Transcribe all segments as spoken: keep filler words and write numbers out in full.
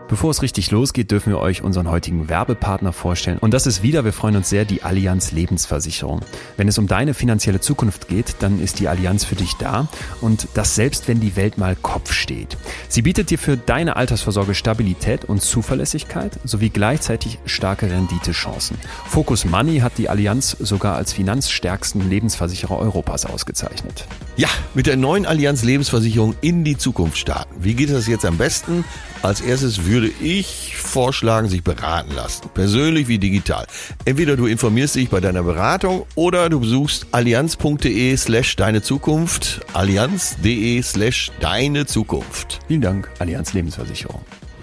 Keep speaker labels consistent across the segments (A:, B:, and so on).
A: Bevor es richtig losgeht, dürfen wir euch unseren heutigen Werbepartner vorstellen. Und das ist wieder, wir freuen uns sehr, die Allianz Lebensversicherung. Wenn es um deine finanzielle Zukunft geht, dann ist die Allianz für dich da. Und das selbst, wenn die Welt mal Kopf steht. Sie bietet dir für deine Altersvorsorge Stabilität und Zuverlässigkeit sowie gleichzeitig starke Renditechancen. Focus Money hat die Allianz sogar als finanzstärksten Lebensversicherer Europas ausgezeichnet.
B: Ja, mit der neuen Allianz Lebensversicherung in die Zukunft starten. Wie geht das jetzt am besten? Als erstes würde ich vorschlagen, sich beraten lassen. Persönlich wie digital. Entweder du informierst dich bei deiner Beratung oder du besuchst allianz.de slash deine Zukunft. Allianz.de slash deine Zukunft.
A: Vielen Dank, Allianz Lebensversicherung.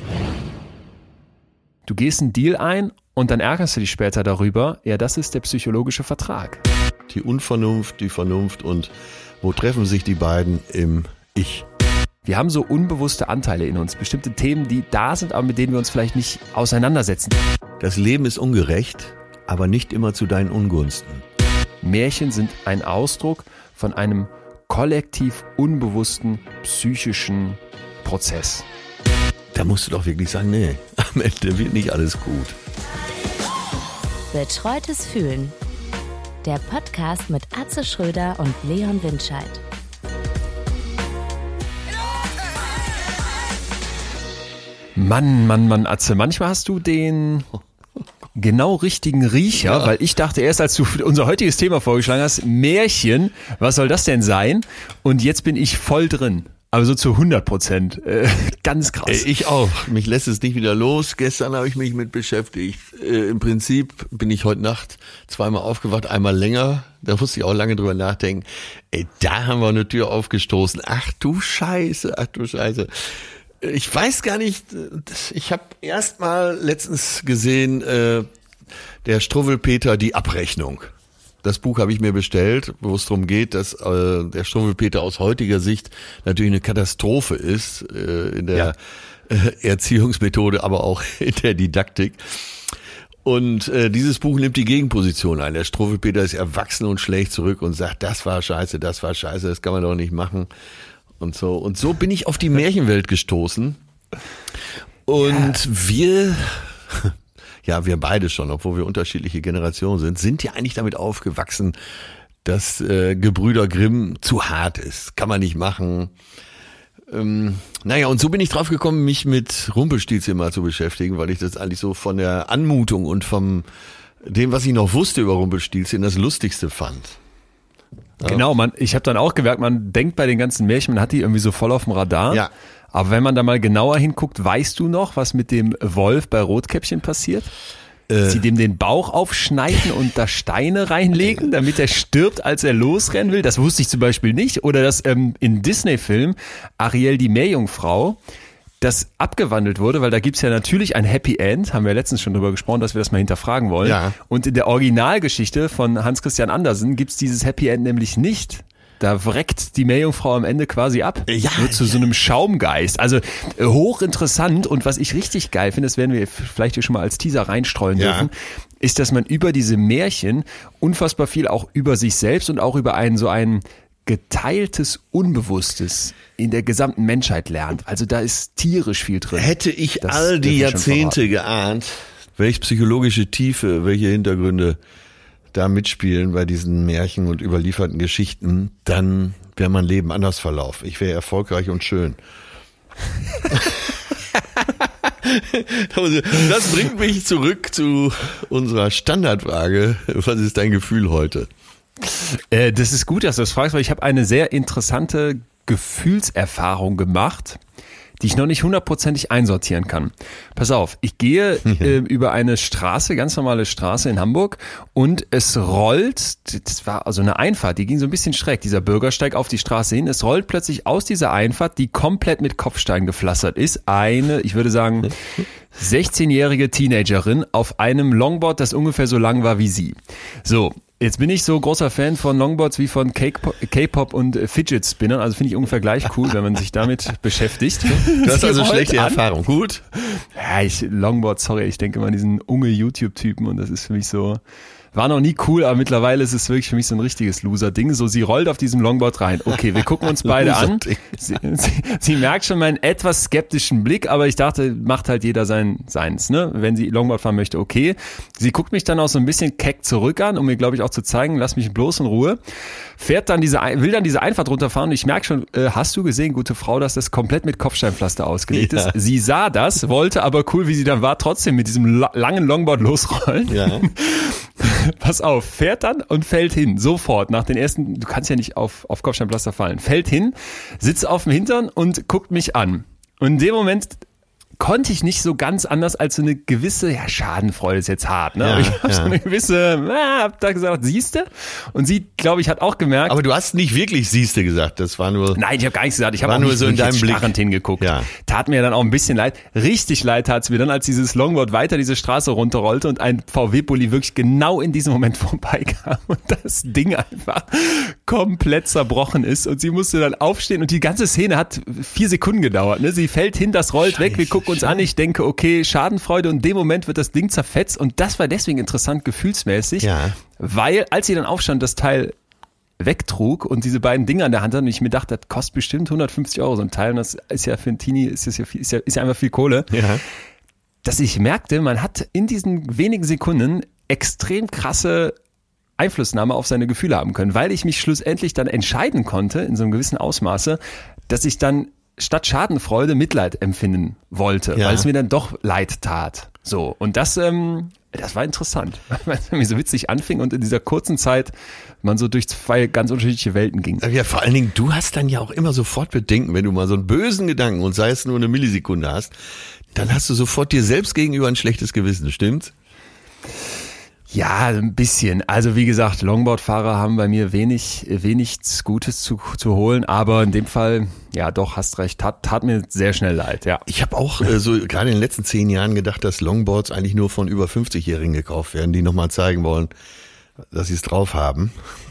A: Du gehst einen Deal ein und dann ärgerst du dich später darüber. Ja, das ist der psychologische Vertrag.
B: Die Unvernunft, die Vernunft und wo treffen sich die beiden im Ich?
A: Wir haben so unbewusste Anteile in uns, bestimmte Themen, die da sind, aber mit denen wir uns vielleicht nicht auseinandersetzen.
B: Das Leben ist ungerecht, aber nicht immer zu deinen Ungunsten.
A: Märchen sind ein Ausdruck von einem kollektiv unbewussten psychischen Prozess.
B: Da musst du doch wirklich sagen, nee, am Ende wird nicht alles gut.
C: Betreutes Fühlen. Der Podcast mit Atze Schröder und Leon Windscheid.
A: Mann, Mann, Mann, Atze, manchmal hast du den genau richtigen Riecher, ja. Weil ich dachte erst, als du unser heutiges Thema vorgeschlagen hast, Märchen, was soll das denn sein? Und jetzt bin ich voll drin. Aber so zu hundert Prozent. Äh, ganz krass.
B: Ich auch. Mich lässt es nicht wieder los. Gestern habe ich mich mit beschäftigt. Äh, Im Prinzip bin ich heute Nacht zweimal aufgewacht, einmal länger. Da musste ich auch lange drüber nachdenken. Ey, da haben wir eine Tür aufgestoßen. Ach du Scheiße, ach du Scheiße. Ich weiß gar nicht, ich habe erst mal letztens gesehen, äh, der Struwwelpeter, die Abrechnung. Das Buch habe ich mir bestellt, wo es darum geht, dass äh, der Struwwelpeter aus heutiger Sicht natürlich eine Katastrophe ist, äh, in der ja. äh, Erziehungsmethode, aber auch in der Didaktik. Und äh, dieses Buch nimmt die Gegenposition ein. Der Struwwelpeter ist erwachsen und schlägt zurück und sagt, das war scheiße, das war scheiße, das kann man doch nicht machen. Und so. Und so bin ich auf die Märchenwelt gestoßen. Und ja. wir, ja, wir beide schon, obwohl wir unterschiedliche Generationen sind, sind ja eigentlich damit aufgewachsen, dass äh, Gebrüder Grimm zu hart ist. Kann man nicht machen. Ähm, naja, und so bin ich drauf gekommen, mich mit Rumpelstilzchen mal zu beschäftigen, weil ich das eigentlich so von der Anmutung und vom dem, was ich noch wusste über Rumpelstilzchen, das Lustigste fand.
A: Genau, man, ich habe dann auch gemerkt, man denkt bei den ganzen Märchen, man hat die irgendwie so voll auf dem Radar.
B: Ja.
A: Aber wenn man da mal genauer hinguckt, weißt du noch, was mit dem Wolf bei Rotkäppchen passiert? Äh. Sie dem den Bauch aufschneiden und da Steine reinlegen, damit er stirbt, als er losrennen will. Das wusste ich zum Beispiel nicht. Oder dass ähm, in Disney-Film Ariel die Meerjungfrau, das abgewandelt wurde, weil da gibt's ja natürlich ein Happy End, haben wir letztens schon drüber gesprochen, dass wir das mal hinterfragen wollen.
B: Ja.
A: Und in der Originalgeschichte von Hans Christian Andersen gibt's dieses Happy End nämlich nicht. Da wreckt die Meerjungfrau am Ende quasi ab.
B: Ja,
A: wird zu so einem Schaumgeist. Also äh, hochinteressant. Und was ich richtig geil finde, das werden wir vielleicht hier schon mal als Teaser reinstreuen
B: ja.
A: dürfen, ist, dass man über diese Märchen unfassbar viel auch über sich selbst und auch über einen so einen geteiltes Unbewusstes in der gesamten Menschheit lernt. Also da ist tierisch viel drin.
B: Hätte ich
A: das
B: all die Jahrzehnte geahnt, welche psychologische Tiefe, welche Hintergründe da mitspielen bei diesen Märchen und überlieferten Geschichten, dann wäre mein Leben anders verlaufen. Ich wäre erfolgreich und schön. Das bringt mich zurück zu unserer Standardfrage. Was ist dein Gefühl heute?
A: Äh, das ist gut, dass du das fragst, weil ich habe eine sehr interessante Gefühlserfahrung gemacht, die ich noch nicht hundertprozentig einsortieren kann. Pass auf, ich gehe äh, über eine Straße, ganz normale Straße in Hamburg und es rollt, das war also eine Einfahrt, die ging so ein bisschen schräg, dieser Bürgersteig auf die Straße hin, es rollt plötzlich aus dieser Einfahrt, die komplett mit Kopfsteinen gepflastert ist, eine, ich würde sagen, sechzehnjährige Teenagerin auf einem Longboard, das ungefähr so lang war wie sie. So, jetzt bin ich so großer Fan von Longboards wie von K-Pop und Fidget Spinnern, also finde ich ungefähr gleich cool, wenn man sich damit beschäftigt.
B: Du hast also schlechte Erfahrung, gut?
A: Ja, ich, Longboard, sorry, ich denke mal an diesen unge YouTube-Typen und das ist für mich so, war noch nie cool, aber mittlerweile ist es wirklich für mich so ein richtiges Loser-Ding. So, sie rollt auf diesem Longboard rein. Okay, wir gucken uns beide an. Sie, sie, sie merkt schon meinen etwas skeptischen Blick, aber ich dachte, macht halt jeder sein, seins, ne? Wenn sie Longboard fahren möchte, okay. Sie guckt mich dann auch so ein bisschen keck zurück an, um mir, glaube ich, auch zu zeigen, lass mich bloß in Ruhe. Fährt dann diese, will dann diese Einfahrt runterfahren und ich merke schon, äh, hast du gesehen, gute Frau, dass das komplett mit Kopfsteinpflaster ausgelegt ja. ist? Sie sah das, wollte aber cool, wie sie dann war, trotzdem mit diesem la- langen Longboard losrollen. Ja. Pass auf, fährt dann und fällt hin, sofort, nach den ersten, du kannst ja nicht auf, auf Kopfsteinpflaster fallen, fällt hin, sitzt auf dem Hintern und guckt mich an. Und in dem Moment konnte ich nicht so ganz anders als so eine gewisse, ja, Schadenfreude ist jetzt hart, ne? Ja, aber ich habe ja. so eine gewisse, ah, hab da gesagt, siehste? Und sie, glaube ich, hat auch gemerkt.
B: Aber du hast nicht wirklich siehste gesagt, das war nur.
A: Nein, ich habe gar nichts gesagt, ich habe auch nur nicht so in deinem Blick hingeguckt. Ja. Tat mir dann auch ein bisschen leid. Richtig leid tat es mir dann, als dieses Longboard weiter diese Straße runterrollte und ein V W-Bulli wirklich genau in diesem Moment vorbeikam und das Ding einfach komplett zerbrochen ist und sie musste dann aufstehen und die ganze Szene hat vier Sekunden gedauert, ne? Sie fällt hin, das rollt Scheiße. weg, wir gucken uns an, ich denke, okay, Schadenfreude und in dem Moment wird das Ding zerfetzt und das war deswegen interessant gefühlsmäßig, ja. weil als sie dann aufstand, das Teil wegtrug und diese beiden Dinge an der Hand hat und ich mir dachte, das kostet bestimmt hundertfünfzig Euro so ein Teil und das ist ja für ein Teenie, ist, ja, ist, ja, ist ja einfach viel Kohle, ja. dass ich merkte, man hat in diesen wenigen Sekunden extrem krasse Einflussnahme auf seine Gefühle haben können, weil ich mich schlussendlich dann entscheiden konnte, in so einem gewissen Ausmaße, dass ich dann statt Schadenfreude Mitleid empfinden wollte, ja. weil es mir dann doch leid tat. So, und das, ähm, das war interessant, weil es mir so witzig anfing und in dieser kurzen Zeit man so durch zwei ganz unterschiedliche Welten ging.
B: Ja, vor allen Dingen, du hast dann ja auch immer sofort Bedenken, wenn du mal so einen bösen Gedanken und sei es nur eine Millisekunde hast, dann hast du sofort dir selbst gegenüber ein schlechtes Gewissen, stimmt's?
A: Ja, ein bisschen. Also wie gesagt, Longboardfahrer haben bei mir wenig, wenig Gutes zu, zu holen, aber in dem Fall, ja doch, hast recht, tat, tat mir sehr schnell leid, ja.
B: Ich habe auch äh, so gerade in den letzten zehn Jahren gedacht, dass Longboards eigentlich nur von über fünfzigjährigen gekauft werden, die nochmal zeigen wollen, dass sie es drauf haben.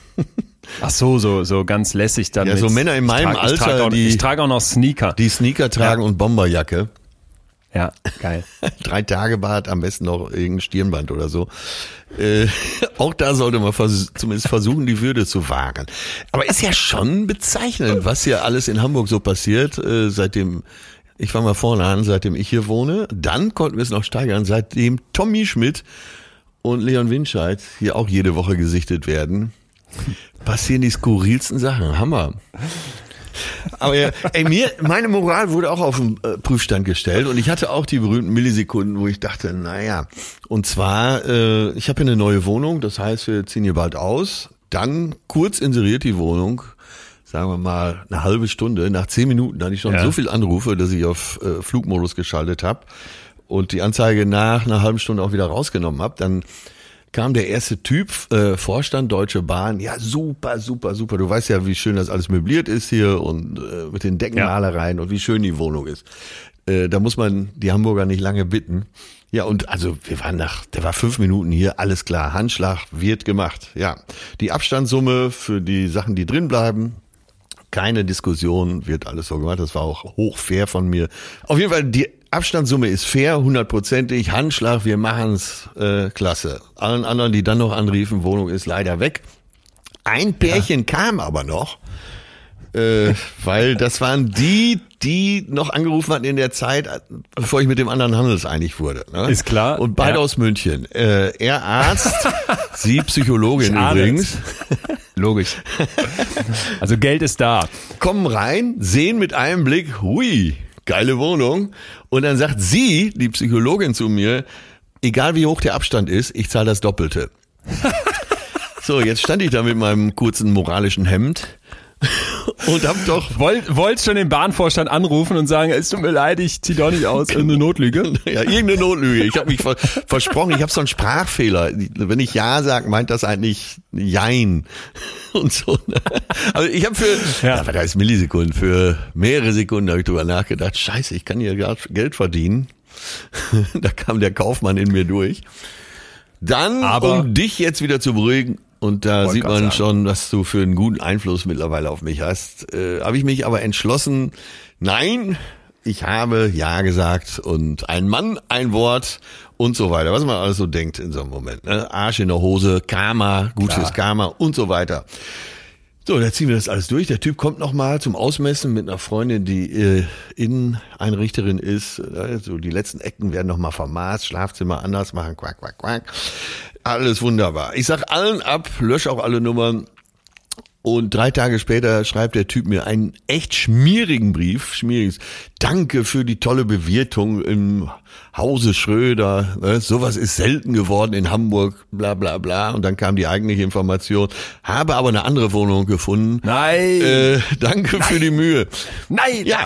A: Ach so, so, so ganz lässig dann.
B: Ja,
A: mit,
B: so Männer in meinem
A: ich trage,
B: Alter,
A: ich trage auch,
B: die,
A: ich trage auch noch Sneaker.
B: Die Sneaker tragen ja. und Bomberjacke.
A: Ja, geil.
B: Drei Tage Bart, am besten noch irgendein Stirnband oder so. Äh, auch da sollte man vers- zumindest versuchen, die Würde zu wahren. Aber ist ja schon bezeichnend, was hier alles in Hamburg so passiert, äh, seitdem, ich fange mal vorne an, seitdem ich hier wohne. Dann konnten wir es noch steigern, seitdem Tommy Schmidt und Leon Winscheid hier auch jede Woche gesichtet werden. Passieren die skurrilsten Sachen. Hammer. Aber ja, ey, mir, meine Moral wurde auch auf den äh, Prüfstand gestellt und ich hatte auch die berühmten Millisekunden, wo ich dachte, naja, und zwar, äh, ich habe hier eine neue Wohnung, das heißt, wir ziehen hier bald aus, dann kurz inseriert die Wohnung, sagen wir mal eine halbe Stunde, nach zehn Minuten hatte ich schon ja. so viel Anrufe, dass ich auf äh, Flugmodus geschaltet habe und die Anzeige nach einer halben Stunde auch wieder rausgenommen habe, dann kam der erste Typ, äh, Vorstand Deutsche Bahn, ja super, super, super, du weißt ja, wie schön das alles möbliert ist hier und äh, mit den Deckenmalereien ja. und wie schön die Wohnung ist. Äh, da muss man die Hamburger nicht lange bitten. Ja, und also wir waren nach, der war fünf Minuten hier, alles klar, Handschlag wird gemacht. Ja, die Abstandssumme für die Sachen, die drin bleiben, keine Diskussion, wird alles so gemacht, das war auch hoch fair von mir. Auf jeden Fall, die Abstandssumme ist fair, hundertprozentig, Handschlag, wir machen's, äh, klasse. Allen anderen, die dann noch anriefen, Wohnung ist leider weg. Ein Pärchen ja. kam aber noch, äh, weil das waren die, die noch angerufen hatten in der Zeit, bevor ich mit dem anderen handelseinig wurde. Ne?
A: Ist klar.
B: Und beide ja. aus München. Äh, er Arzt, sie Psychologin übrigens.
A: Logisch. Also Geld ist da.
B: Kommen rein, sehen mit einem Blick, hui, geile Wohnung. Und dann sagt sie, die Psychologin zu mir, egal wie hoch der Abstand ist, ich zahle das Doppelte. So, jetzt stand ich da mit meinem kurzen moralischen Hemd und hab doch...
A: Wollt, wollt schon den Bahnvorstand anrufen und sagen, es tut mir leid, ich zieh doch nicht aus, irgendeine Notlüge?
B: Ja, irgendeine Notlüge. Ich habe mich ver- versprochen, ich habe so einen Sprachfehler. Wenn ich Ja sage, meint das eigentlich Jein und so. Also ich habe für, ja. aber da ist Millisekunden, für mehrere Sekunden habe ich drüber nachgedacht, scheiße, ich kann hier gerade Geld verdienen. Da kam der Kaufmann in mir durch. Dann, aber um dich jetzt wieder zu beruhigen, und da sieht man schon, was du für einen guten Einfluss mittlerweile auf mich hast, äh, habe ich mich aber entschlossen, nein, ich habe Ja gesagt und ein Mann, ein Wort und so weiter. Was man alles so denkt in so einem Moment. Ne? Arsch in der Hose, Karma, gut fürs Karma und so weiter. So, da ziehen wir das alles durch. Der Typ kommt nochmal zum Ausmessen mit einer Freundin, die äh, Inneneinrichterin ist. Äh, so die letzten Ecken werden nochmal vermaßt, Schlafzimmer anders machen, quack, quack, quack. Alles wunderbar. Ich sag allen ab, lösche auch alle Nummern. Und drei Tage später schreibt der Typ mir einen echt schmierigen Brief, schmieriges, danke für die tolle Bewirtung im Hause Schröder, ne? Sowas ist selten geworden in Hamburg, bla bla bla. Und dann kam die eigentliche Information, habe aber eine andere Wohnung gefunden.
A: Nein!
B: Äh, danke
A: Nein.
B: für die Mühe.
A: Nein!
B: Ja.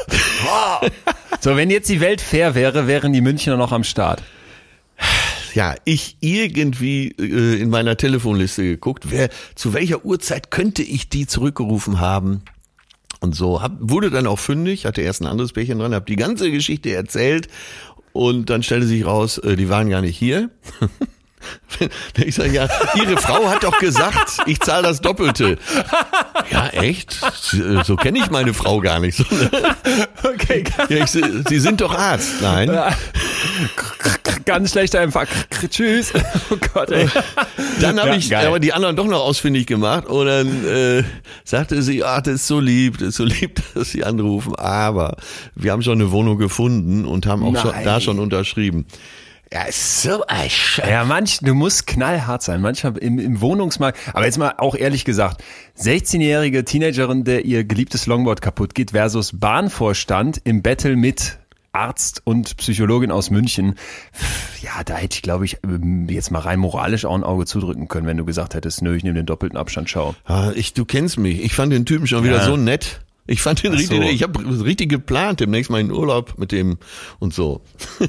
A: So, wenn jetzt die Welt fair wäre, wären die Münchner noch am Start.
B: Ja, ich irgendwie äh, in meiner Telefonliste geguckt, wer zu welcher Uhrzeit könnte ich die zurückgerufen haben und so. Hab, wurde dann auch fündig, hatte erst ein anderes Pärchen dran, habe die ganze Geschichte erzählt und dann stellte sich raus, äh, die waren gar nicht hier. Ich sage, ja, Ihre Frau hat doch gesagt, ich zahle das Doppelte. Ja, echt? So kenne ich meine Frau gar nicht.
A: Okay,
B: ja, ich, Sie sind doch Arzt. Nein.
A: Ganz schlechter Empfang. Tschüss. Oh Gott, ey.
B: Dann habe
A: Ja,
B: ich
A: geil.
B: aber die anderen doch noch ausfindig gemacht und dann äh, sagte sie, ach, das ist so lieb, das ist so lieb, dass Sie anrufen. Aber wir haben schon eine Wohnung gefunden und haben auch schon,
A: Nein.
B: da schon unterschrieben. Ja, ist so ein Scheiß.
A: Ja, manch, du musst knallhart sein. Manchmal im, im Wohnungsmarkt, aber jetzt mal auch ehrlich gesagt, sechzehnjährige Teenagerin, der ihr geliebtes Longboard kaputt geht, versus Bahnvorstand im Battle mit Arzt und Psychologin aus München. Ja, da hätte ich, glaube ich, jetzt mal rein moralisch auch ein Auge zudrücken können, wenn du gesagt hättest, nö, ich nehme den doppelten Abstand, schau.
B: Ah, ich, du kennst mich. Ich fand den Typen schon wieder
A: Ja.
B: so nett. Ich fand den
A: Ach
B: richtig,
A: so.
B: ich habe richtig geplant, demnächst mal in Urlaub mit dem und so.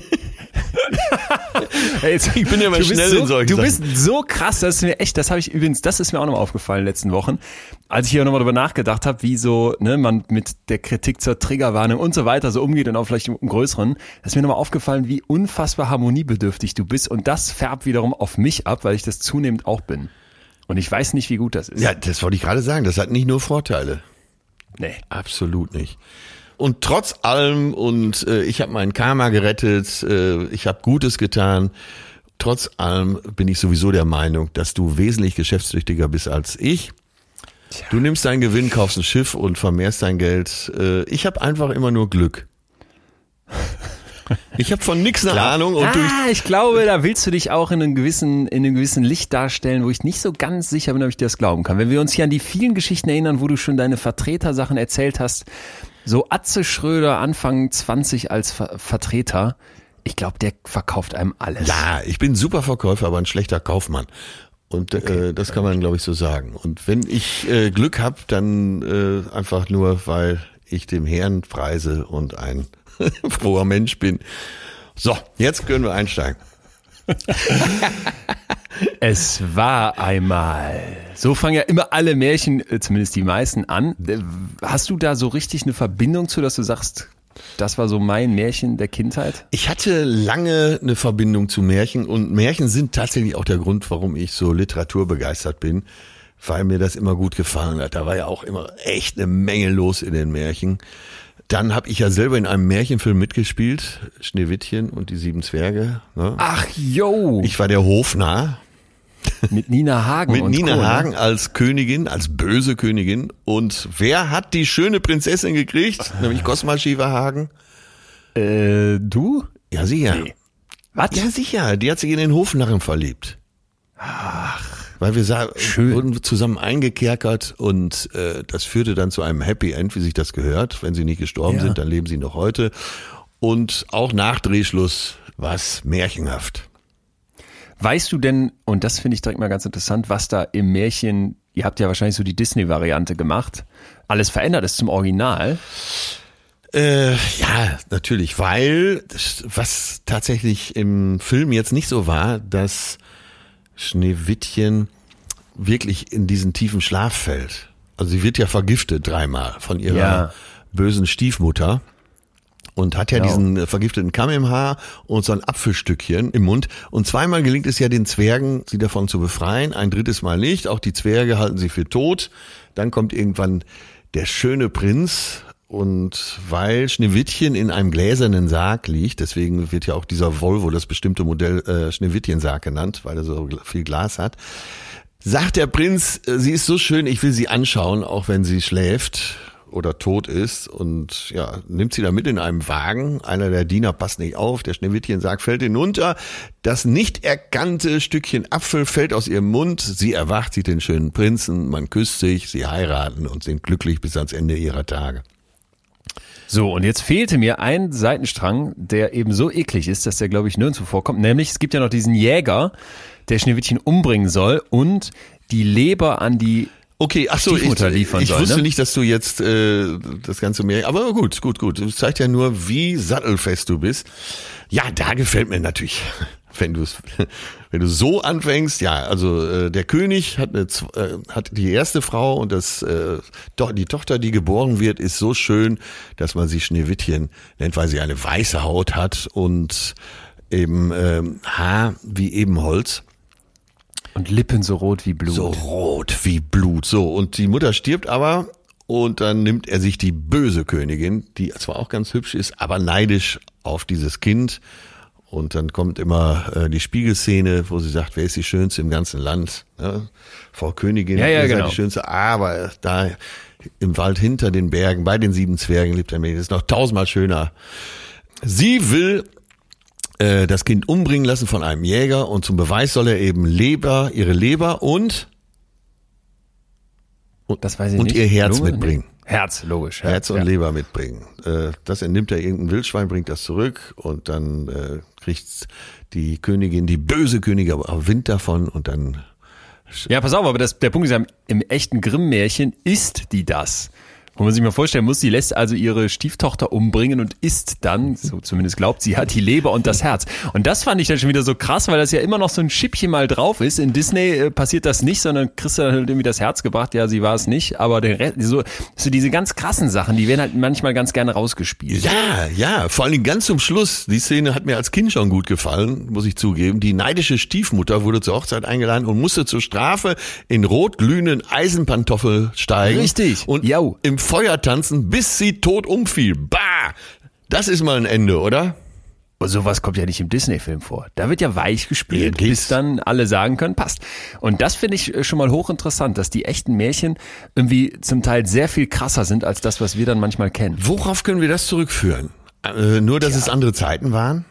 A: Hey, jetzt,
B: Ich bin ja mal
A: du bist
B: schnell
A: so,
B: in solchen
A: Du
B: Sachen.
A: bist so krass, das ist mir echt, das habe ich übrigens, das ist mir auch nochmal aufgefallen in den letzten Wochen, als ich hier nochmal darüber nachgedacht habe, wie so ne, man mit der Kritik zur Triggerwarnung und so weiter so umgeht und auch vielleicht im Größeren, da ist mir nochmal aufgefallen, wie unfassbar harmoniebedürftig du bist und das färbt wiederum auf mich ab, weil ich das zunehmend auch bin. Und ich weiß nicht, wie gut das ist.
B: Ja, das wollte ich gerade sagen. Das hat nicht nur Vorteile.
A: Nee.
B: Absolut nicht. Und trotz allem, und äh, ich habe mein Karma gerettet, äh, ich habe Gutes getan, trotz allem bin ich sowieso der Meinung, dass du wesentlich geschäftstüchtiger bist als ich.
A: Tja.
B: Du nimmst dein Gewinn, kaufst ein Schiff und vermehrst dein Geld. Äh, ich habe einfach immer nur Glück. Ich habe von nix eine Ahnung und durch
A: Ah, ich glaube, da willst du dich auch in einem gewissen, in einem gewissen Licht darstellen, wo ich nicht so ganz sicher bin, ob ich dir das glauben kann. Wenn wir uns hier an die vielen Geschichten erinnern, wo du schon deine Vertretersachen erzählt hast, so Atze Schröder Anfang zwanzig als Ver- Vertreter, ich glaube, der verkauft einem alles.
B: Ja, ich bin ein super Verkäufer, aber ein schlechter Kaufmann. Und
A: Okay,
B: äh, das kann man, glaube ich, so sagen. Und wenn ich äh, Glück habe, dann äh, einfach nur, weil ich dem Herrn preise und ein froher Mensch bin. So, jetzt können wir einsteigen.
A: Es war einmal. So fangen ja immer alle Märchen, äh, zumindest die meisten, an. Äh, Hast du da so richtig eine Verbindung zu, dass du sagst, das war so mein Märchen der Kindheit?
B: Ich hatte lange eine Verbindung zu Märchen und Märchen sind tatsächlich auch der Grund, warum ich so literaturbegeistert bin, weil mir das immer gut gefallen hat. Da war ja auch immer echt eine Menge los in den Märchen. Dann habe ich ja selber in einem Märchenfilm mitgespielt, Schneewittchen und die sieben Zwerge. Ne?
A: Ach, yo!
B: Ich war der Hofnarr.
A: Mit Nina Hagen.
B: Mit
A: und
B: Nina
A: Co., ne?
B: Hagen als Königin, als böse Königin. Und wer hat die schöne Prinzessin gekriegt? Nämlich Cosma Schieferhagen.
A: Äh, du?
B: Ja, sicher.
A: Nee. Was?
B: Ja, sicher. Die hat sich in den Hofnarren verliebt. Ach. Weil wir sah,
A: Schön.
B: wurden zusammen eingekerkert und äh, das führte dann zu einem Happy End, wie sich das gehört. Wenn sie nicht gestorben
A: Ja.
B: sind, dann leben sie noch heute. Und auch nach Drehschluss war es märchenhaft.
A: Weißt du denn, und das finde ich direkt mal ganz interessant, was da im Märchen, ihr habt ja wahrscheinlich so die Disney-Variante gemacht, alles verändert ist zum Original.
B: Äh, ja, natürlich, weil das, was tatsächlich im Film jetzt nicht so war, dass Schneewittchen wirklich in diesen tiefen Schlaf fällt. Also sie wird ja vergiftet dreimal von ihrer
A: Ja.
B: bösen Stiefmutter und hat ja
A: Genau.
B: diesen äh, vergifteten Kamm im Haar und so ein Apfelstückchen im Mund. Und zweimal gelingt es ja den Zwergen, sie davon zu befreien, ein drittes Mal nicht. Auch die Zwerge halten sie für tot. Dann kommt irgendwann der schöne Prinz und weil Schneewittchen in einem gläsernen Sarg liegt, deswegen wird ja auch dieser Volvo, das bestimmte Modell, äh, Schneewittchen-Sarg genannt, weil er so viel Glas hat, sagt der Prinz, sie ist so schön, ich will sie anschauen, auch wenn sie schläft oder tot ist, und ja, nimmt sie da mit in einem Wagen. Einer der Diener passt nicht auf, der Schneewittchen-Sarg fällt hinunter, das nicht erkannte Stückchen Apfel fällt aus ihrem Mund, sie erwacht, sieht den schönen Prinzen, man küsst sich, sie heiraten und sind glücklich bis ans Ende ihrer Tage.
A: So, und jetzt fehlte mir ein Seitenstrang, der eben so eklig ist, dass der, glaube ich, nirgendwo vorkommt. Nämlich, es gibt ja noch diesen Jäger, der Schneewittchen umbringen soll und die Leber an die
B: Okay, ach so, ich,
A: liefern
B: ich
A: soll,
B: wusste
A: ne?
B: nicht, dass du jetzt äh, das Ganze mehr, aber gut, gut, gut. Das zeigt ja nur, wie sattelfest du bist. Ja, da gefällt mir natürlich, wenn du es, wenn du so anfängst. Ja, also äh, der König hat eine, äh, hat die erste Frau und das äh, doch die Tochter, die geboren wird, ist so schön, dass man sie Schneewittchen nennt, weil sie eine weiße Haut hat und eben äh, Haar wie Ebenholz.
A: Und Lippen so rot wie Blut.
B: So rot wie Blut. So, und die Mutter stirbt aber und dann nimmt er sich die böse Königin, die zwar auch ganz hübsch ist, aber neidisch auf dieses Kind. Und dann kommt immer äh, die Spiegelszene, wo sie sagt, wer ist die Schönste im ganzen Land? Ja, Frau Königin,
A: ja, ja,
B: ihr seid
A: genau.
B: die Schönste, aber da im Wald hinter den Bergen, bei den sieben Zwergen lebt ein Mädchen, das ist noch tausendmal schöner. Sie will das Kind umbringen lassen von einem Jäger und zum Beweis soll er eben Leber, ihre Leber und und,
A: das weiß ich
B: und
A: nicht.
B: ihr Herz
A: Lunge?
B: mitbringen.
A: Nee. Herz, logisch.
B: Herz und
A: ja.
B: Leber mitbringen. Das entnimmt er irgendein Wildschwein, bringt das zurück und dann kriegt die Königin, die böse Königin, aber Wind davon und dann...
A: Ja, pass auf, aber das, der Punkt ist ja, im echten Grimm-Märchen isst die das. Wo man sich mal vorstellen muss, sie lässt also ihre Stieftochter umbringen und isst dann, so zumindest glaubt sie, hat die Leber und das Herz. Und das fand ich dann schon wieder so krass, weil das ja immer noch so ein Schippchen mal drauf ist. In Disney äh, passiert das nicht, sondern kriegst du dann halt irgendwie das Herz gebracht. Ja, sie war es nicht, aber der Rest, so, so diese ganz krassen Sachen, die werden halt manchmal ganz gerne rausgespielt.
B: Ja, ja, vor allem ganz zum Schluss. Die Szene hat mir als Kind schon gut gefallen, muss ich zugeben. Die neidische Stiefmutter wurde zur Hochzeit eingeladen und musste zur Strafe in rotglühenden Eisenpantoffel steigen.
A: Richtig.
B: Und
A: Jau.
B: im Feuer tanzen, bis sie tot umfiel. Bah! Das ist mal ein Ende, oder?
A: Und sowas kommt ja nicht im Disney-Film vor. Da wird ja weich gespielt,
B: Ja,
A: bis dann alle sagen können, passt. Und das finde ich schon mal hochinteressant, dass die echten Märchen irgendwie zum Teil sehr viel krasser sind als das, was wir dann manchmal kennen.
B: Worauf können wir das zurückführen? Äh, nur, dass
A: Tja.
B: es andere Zeiten waren?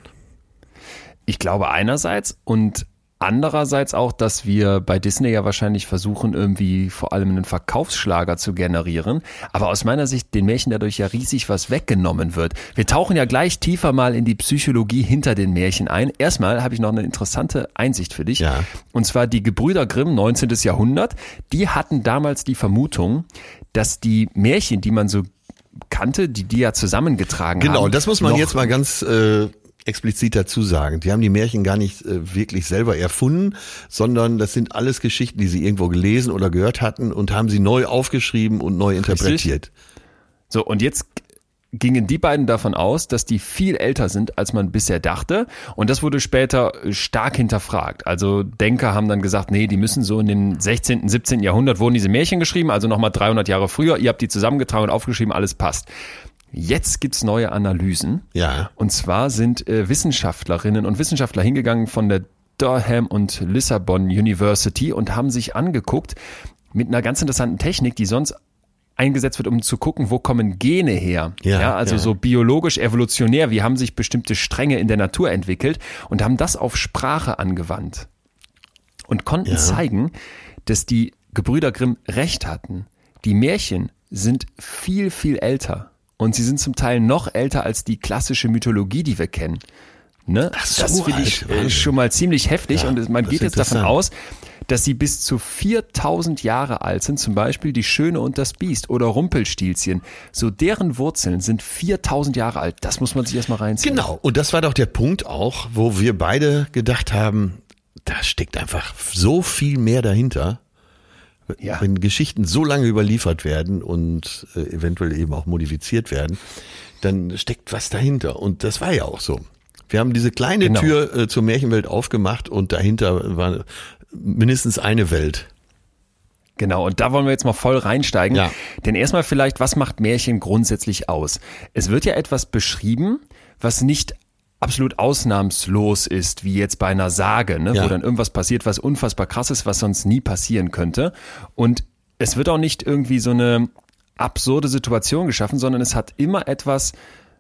A: Ich glaube einerseits und andererseits auch, dass wir bei Disney ja wahrscheinlich versuchen, irgendwie vor allem einen Verkaufsschlager zu generieren. Aber aus meiner Sicht den Märchen dadurch ja riesig was weggenommen wird. Wir tauchen ja gleich tiefer mal in die Psychologie hinter den Märchen ein. Erstmal habe ich noch eine interessante Einsicht für dich.
B: Ja.
A: Und zwar die Gebrüder Grimm, neunzehnten Jahrhundert, die hatten damals die Vermutung, dass die Märchen, die man so kannte, die die ja zusammengetragen haben.
B: Genau, das muss man
A: noch
B: jetzt mal ganz äh, explizit dazu sagen. Die haben die Märchen gar nicht äh, wirklich selber erfunden, sondern das sind alles Geschichten, die sie irgendwo gelesen oder gehört hatten und haben sie neu aufgeschrieben und neu interpretiert.
A: So, und jetzt gingen die beiden davon aus, dass die viel älter sind, als man bisher dachte. Und das wurde später stark hinterfragt. Also Denker haben dann gesagt, nee, die müssen so in dem sechzehnten, siebzehnten Jahrhundert wurden diese Märchen geschrieben, also nochmal dreihundert Jahre früher. Ihr habt die zusammengetragen und aufgeschrieben, alles passt. Jetzt gibt's neue Analysen.
B: Ja.
A: Und zwar sind äh, Wissenschaftlerinnen und Wissenschaftler hingegangen von der Durham und Lissabon University und haben sich angeguckt mit einer ganz interessanten Technik, die sonst eingesetzt wird, um zu gucken, wo kommen Gene her.
B: Ja,
A: ja also
B: ja.
A: so biologisch, evolutionär, wie haben sich bestimmte Stränge in der Natur entwickelt und haben das auf Sprache angewandt. Und konnten
B: Ja.
A: zeigen, dass die Gebrüder Grimm recht hatten. Die Märchen sind viel, viel älter. Und sie sind zum Teil noch älter als die klassische Mythologie, die wir kennen. Ne?
B: Ach so,
A: das finde ich
B: Alter,
A: äh,
B: Wahnsinn.
A: schon mal ziemlich heftig.
B: Ja,
A: und man
B: das
A: geht
B: ist
A: jetzt davon
B: interessant.
A: aus, dass sie bis zu viertausend Jahre alt sind. Zum Beispiel die Schöne und das Biest oder Rumpelstilzchen. So deren Wurzeln sind viertausend Jahre alt. Das muss man sich erstmal reinziehen.
B: Genau, und das war doch der Punkt auch, wo wir beide gedacht haben, da steckt einfach so viel mehr dahinter.
A: Ja.
B: Wenn Geschichten so lange überliefert werden und äh, eventuell eben auch modifiziert werden, dann steckt was dahinter. Und das war ja auch so. Wir haben diese kleine
A: Genau.
B: Tür äh, zur Märchenwelt aufgemacht und dahinter war mindestens eine Welt.
A: Genau, und da wollen wir jetzt mal voll reinsteigen.
B: Ja.
A: Denn erstmal vielleicht, was macht Märchen grundsätzlich aus? Es wird ja etwas beschrieben, was nicht absolut ausnahmslos ist, wie jetzt bei einer Sage, ne?
B: Ja.
A: Wo dann irgendwas passiert, was unfassbar krass ist, was sonst nie passieren könnte. Und es wird auch nicht irgendwie so eine absurde Situation geschaffen, sondern es hat immer etwas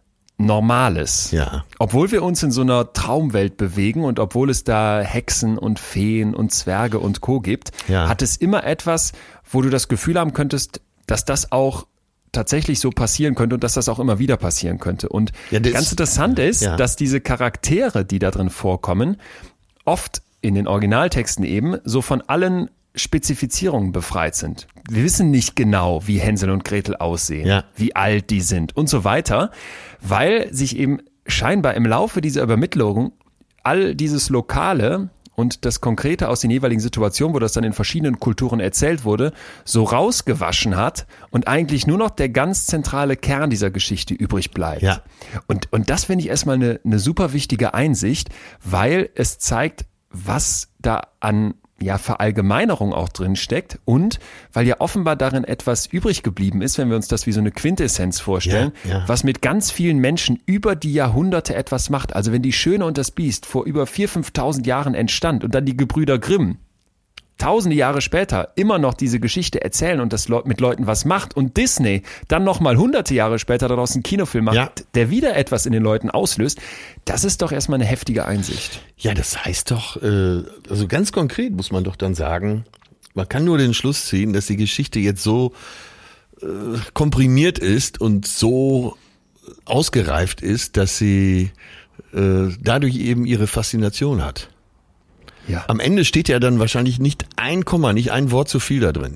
A: Normales.
B: Ja.
A: Obwohl wir uns in so einer Traumwelt bewegen und obwohl es da Hexen und Feen und Zwerge und Co. gibt,
B: Ja.
A: hat es immer etwas, wo du das Gefühl haben könntest, dass das auch tatsächlich so passieren könnte und dass das auch immer wieder passieren könnte. Und
B: Ja, das-
A: ganz interessant ist,
B: ja.
A: dass diese Charaktere, die da drin vorkommen, oft in den Originaltexten eben so von allen Spezifizierungen befreit sind. Wir wissen nicht genau, wie Hänsel und Gretel aussehen,
B: Ja.
A: wie alt die sind und so weiter, weil sich eben scheinbar im Laufe dieser Übermittlung all dieses Lokale und das Konkrete aus den jeweiligen Situationen, wo das dann in verschiedenen Kulturen erzählt wurde, so rausgewaschen hat und eigentlich nur noch der ganz zentrale Kern dieser Geschichte übrig bleibt.
B: Ja.
A: Und, und das finde ich erstmal eine, eine super wichtige Einsicht, weil es zeigt, was da an ja, Verallgemeinerung auch drin steckt und weil ja offenbar darin etwas übrig geblieben ist, wenn wir uns das wie so eine Quintessenz vorstellen,
B: Ja, ja.
A: was mit ganz vielen Menschen über die Jahrhunderte etwas macht. Also wenn die Schöne und das Biest vor über viertausend, fünftausend Jahren entstand und dann die Gebrüder Grimm tausende Jahre später immer noch diese Geschichte erzählen und das Leu- mit Leuten was macht und Disney dann nochmal hunderte Jahre später daraus einen Kinofilm macht,
B: Ja.
A: der wieder etwas in den Leuten auslöst, das ist doch erstmal eine heftige Einsicht.
B: Ja, das heißt doch, äh, also ganz konkret muss man doch dann sagen, man kann nur den Schluss ziehen, dass die Geschichte jetzt so äh, komprimiert ist und so ausgereift ist, dass sie äh, dadurch eben ihre Faszination hat.
A: Ja.
B: Am Ende steht ja dann wahrscheinlich nicht ein Komma, nicht ein Wort zu viel da drin.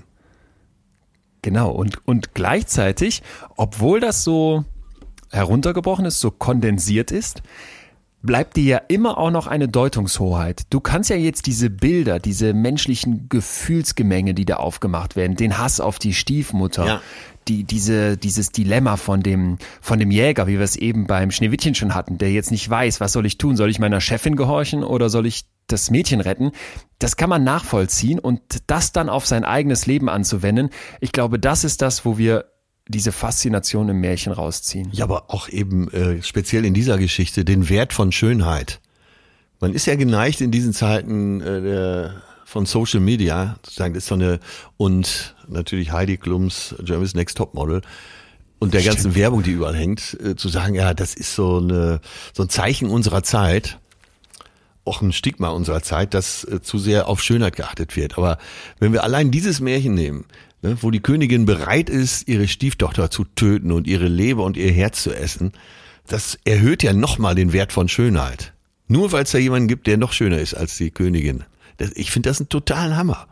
A: Genau, und, und gleichzeitig, obwohl das so heruntergebrochen ist, so kondensiert ist, bleibt dir ja immer auch noch eine Deutungshoheit. Du kannst ja jetzt diese Bilder, diese menschlichen Gefühlsgemenge, die da aufgemacht werden, den Hass auf die Stiefmutter,
B: Ja.
A: die, diese, dieses Dilemma von dem, von dem Jäger, wie wir es eben beim Schneewittchen schon hatten, der jetzt nicht weiß, was soll ich tun? Soll ich meiner Chefin gehorchen oder soll ich das Mädchen retten? Das kann man nachvollziehen und das dann auf sein eigenes Leben anzuwenden. Ich glaube, das ist das, wo wir diese Faszination im Märchen rausziehen.
B: Ja, aber auch eben äh, speziell in dieser Geschichte den Wert von Schönheit. Man ist ja geneigt in diesen Zeiten äh, der, von Social Media, zu sagen, das ist so eine, und natürlich Heidi Klums Germany's Next Topmodel und der
A: Stimmt.
B: ganzen Werbung, die überall hängt, äh, zu sagen, ja, das ist so eine so ein Zeichen unserer Zeit, auch ein Stigma unserer Zeit, dass äh, zu sehr auf Schönheit geachtet wird. Aber wenn wir allein dieses Märchen nehmen, ne, wo die Königin bereit ist, ihre Stieftochter zu töten und ihre Leber und ihr Herz zu essen, das erhöht ja nochmal den Wert von Schönheit. Nur weil es da jemanden gibt, der noch schöner ist als die Königin. Das, ich finde das einen totalen Hammer.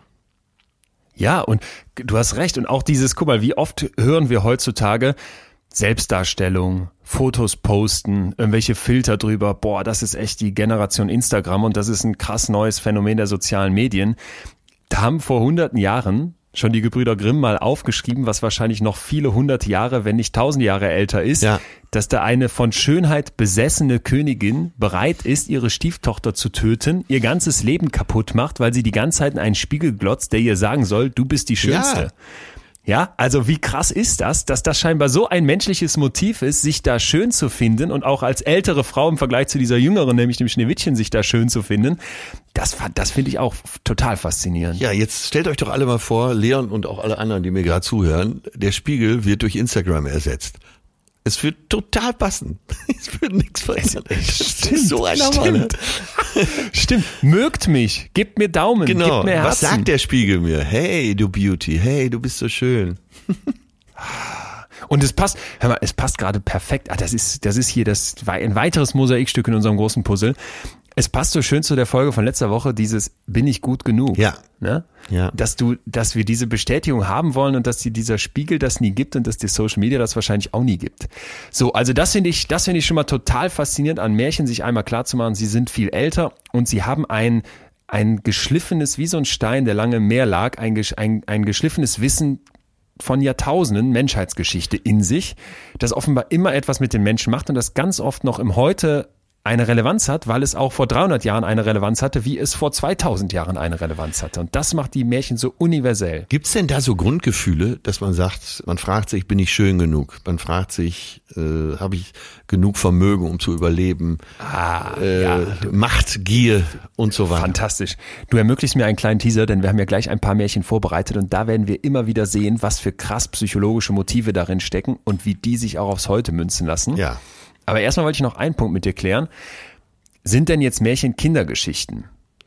A: Ja, und du hast recht. Und auch dieses, guck mal, wie oft hören wir heutzutage Selbstdarstellung, Fotos posten, irgendwelche Filter drüber. Boah, das ist echt die Generation Instagram und das ist ein krass neues Phänomen der sozialen Medien. Da haben vor hunderten Jahren schon die Gebrüder Grimm mal aufgeschrieben, was wahrscheinlich noch viele hundert Jahre, wenn nicht tausend Jahre älter ist,
B: Ja.
A: dass da eine von Schönheit besessene Königin bereit ist, ihre Stieftochter zu töten, ihr ganzes Leben kaputt macht, weil sie die ganze Zeit in einen Spiegel glotzt, der ihr sagen soll, du bist die Schönste.
B: Ja.
A: Ja, also wie krass ist das, dass das scheinbar so ein menschliches Motiv ist, sich da schön zu finden und auch als ältere Frau im Vergleich zu dieser jüngeren, nämlich dem Schneewittchen, sich da schön zu finden. Das, das finde ich auch total faszinierend.
B: Ja, jetzt stellt euch doch alle mal vor, Leon und auch alle anderen, die mir gerade zuhören, der Spiegel wird durch Instagram ersetzt. Es wird total passen. Es wird nichts verändern. Das ist so ein Hammer, ne?
A: Stimmt. Mögt mich, gebt mir Daumen,
B: Genau.
A: gebt mir Herzen.
B: Was sagt der Spiegel mir? Hey, du Beauty. Hey, du bist so schön.
A: Und es passt, hör mal, es passt gerade perfekt. Ah, das ist, das ist hier das, ein weiteres Mosaikstück in unserem großen Puzzle. Es passt so schön zu der Folge von letzter Woche, dieses bin ich gut genug.
B: Ja.
A: Ne?
B: Ja.
A: Dass du, dass wir diese Bestätigung haben wollen und dass dir dieser Spiegel das nie gibt und dass die Social Media das wahrscheinlich auch nie gibt. So, also das finde ich, das finde ich schon mal total faszinierend an Märchen, sich einmal klar zu machen, sie sind viel älter und sie haben ein, ein geschliffenes, wie so ein Stein, der lange im Meer lag, ein, ein, ein geschliffenes Wissen von Jahrtausenden Menschheitsgeschichte in sich, das offenbar immer etwas mit den Menschen macht und das ganz oft noch im Heute eine Relevanz hat, weil es auch vor dreihundert Jahren eine Relevanz hatte, wie es vor zweitausend Jahren eine Relevanz hatte. Und das macht die Märchen so universell.
B: Gibt's denn da so Grundgefühle, dass man sagt, man fragt sich, bin ich schön genug? Man fragt sich, äh, habe ich genug Vermögen, um zu überleben?
A: Ah,
B: äh,
A: ja.
B: Macht, Gier und so weiter.
A: Fantastisch. Du ermöglichst mir einen kleinen Teaser, denn wir haben ja gleich ein paar Märchen vorbereitet und da werden wir immer wieder sehen, was für krass psychologische Motive darin stecken und wie die sich auch aufs Heute münzen lassen.
B: Ja.
A: Aber erstmal wollte ich noch einen Punkt mit dir klären. Sind denn jetzt Märchen Kindergeschichten?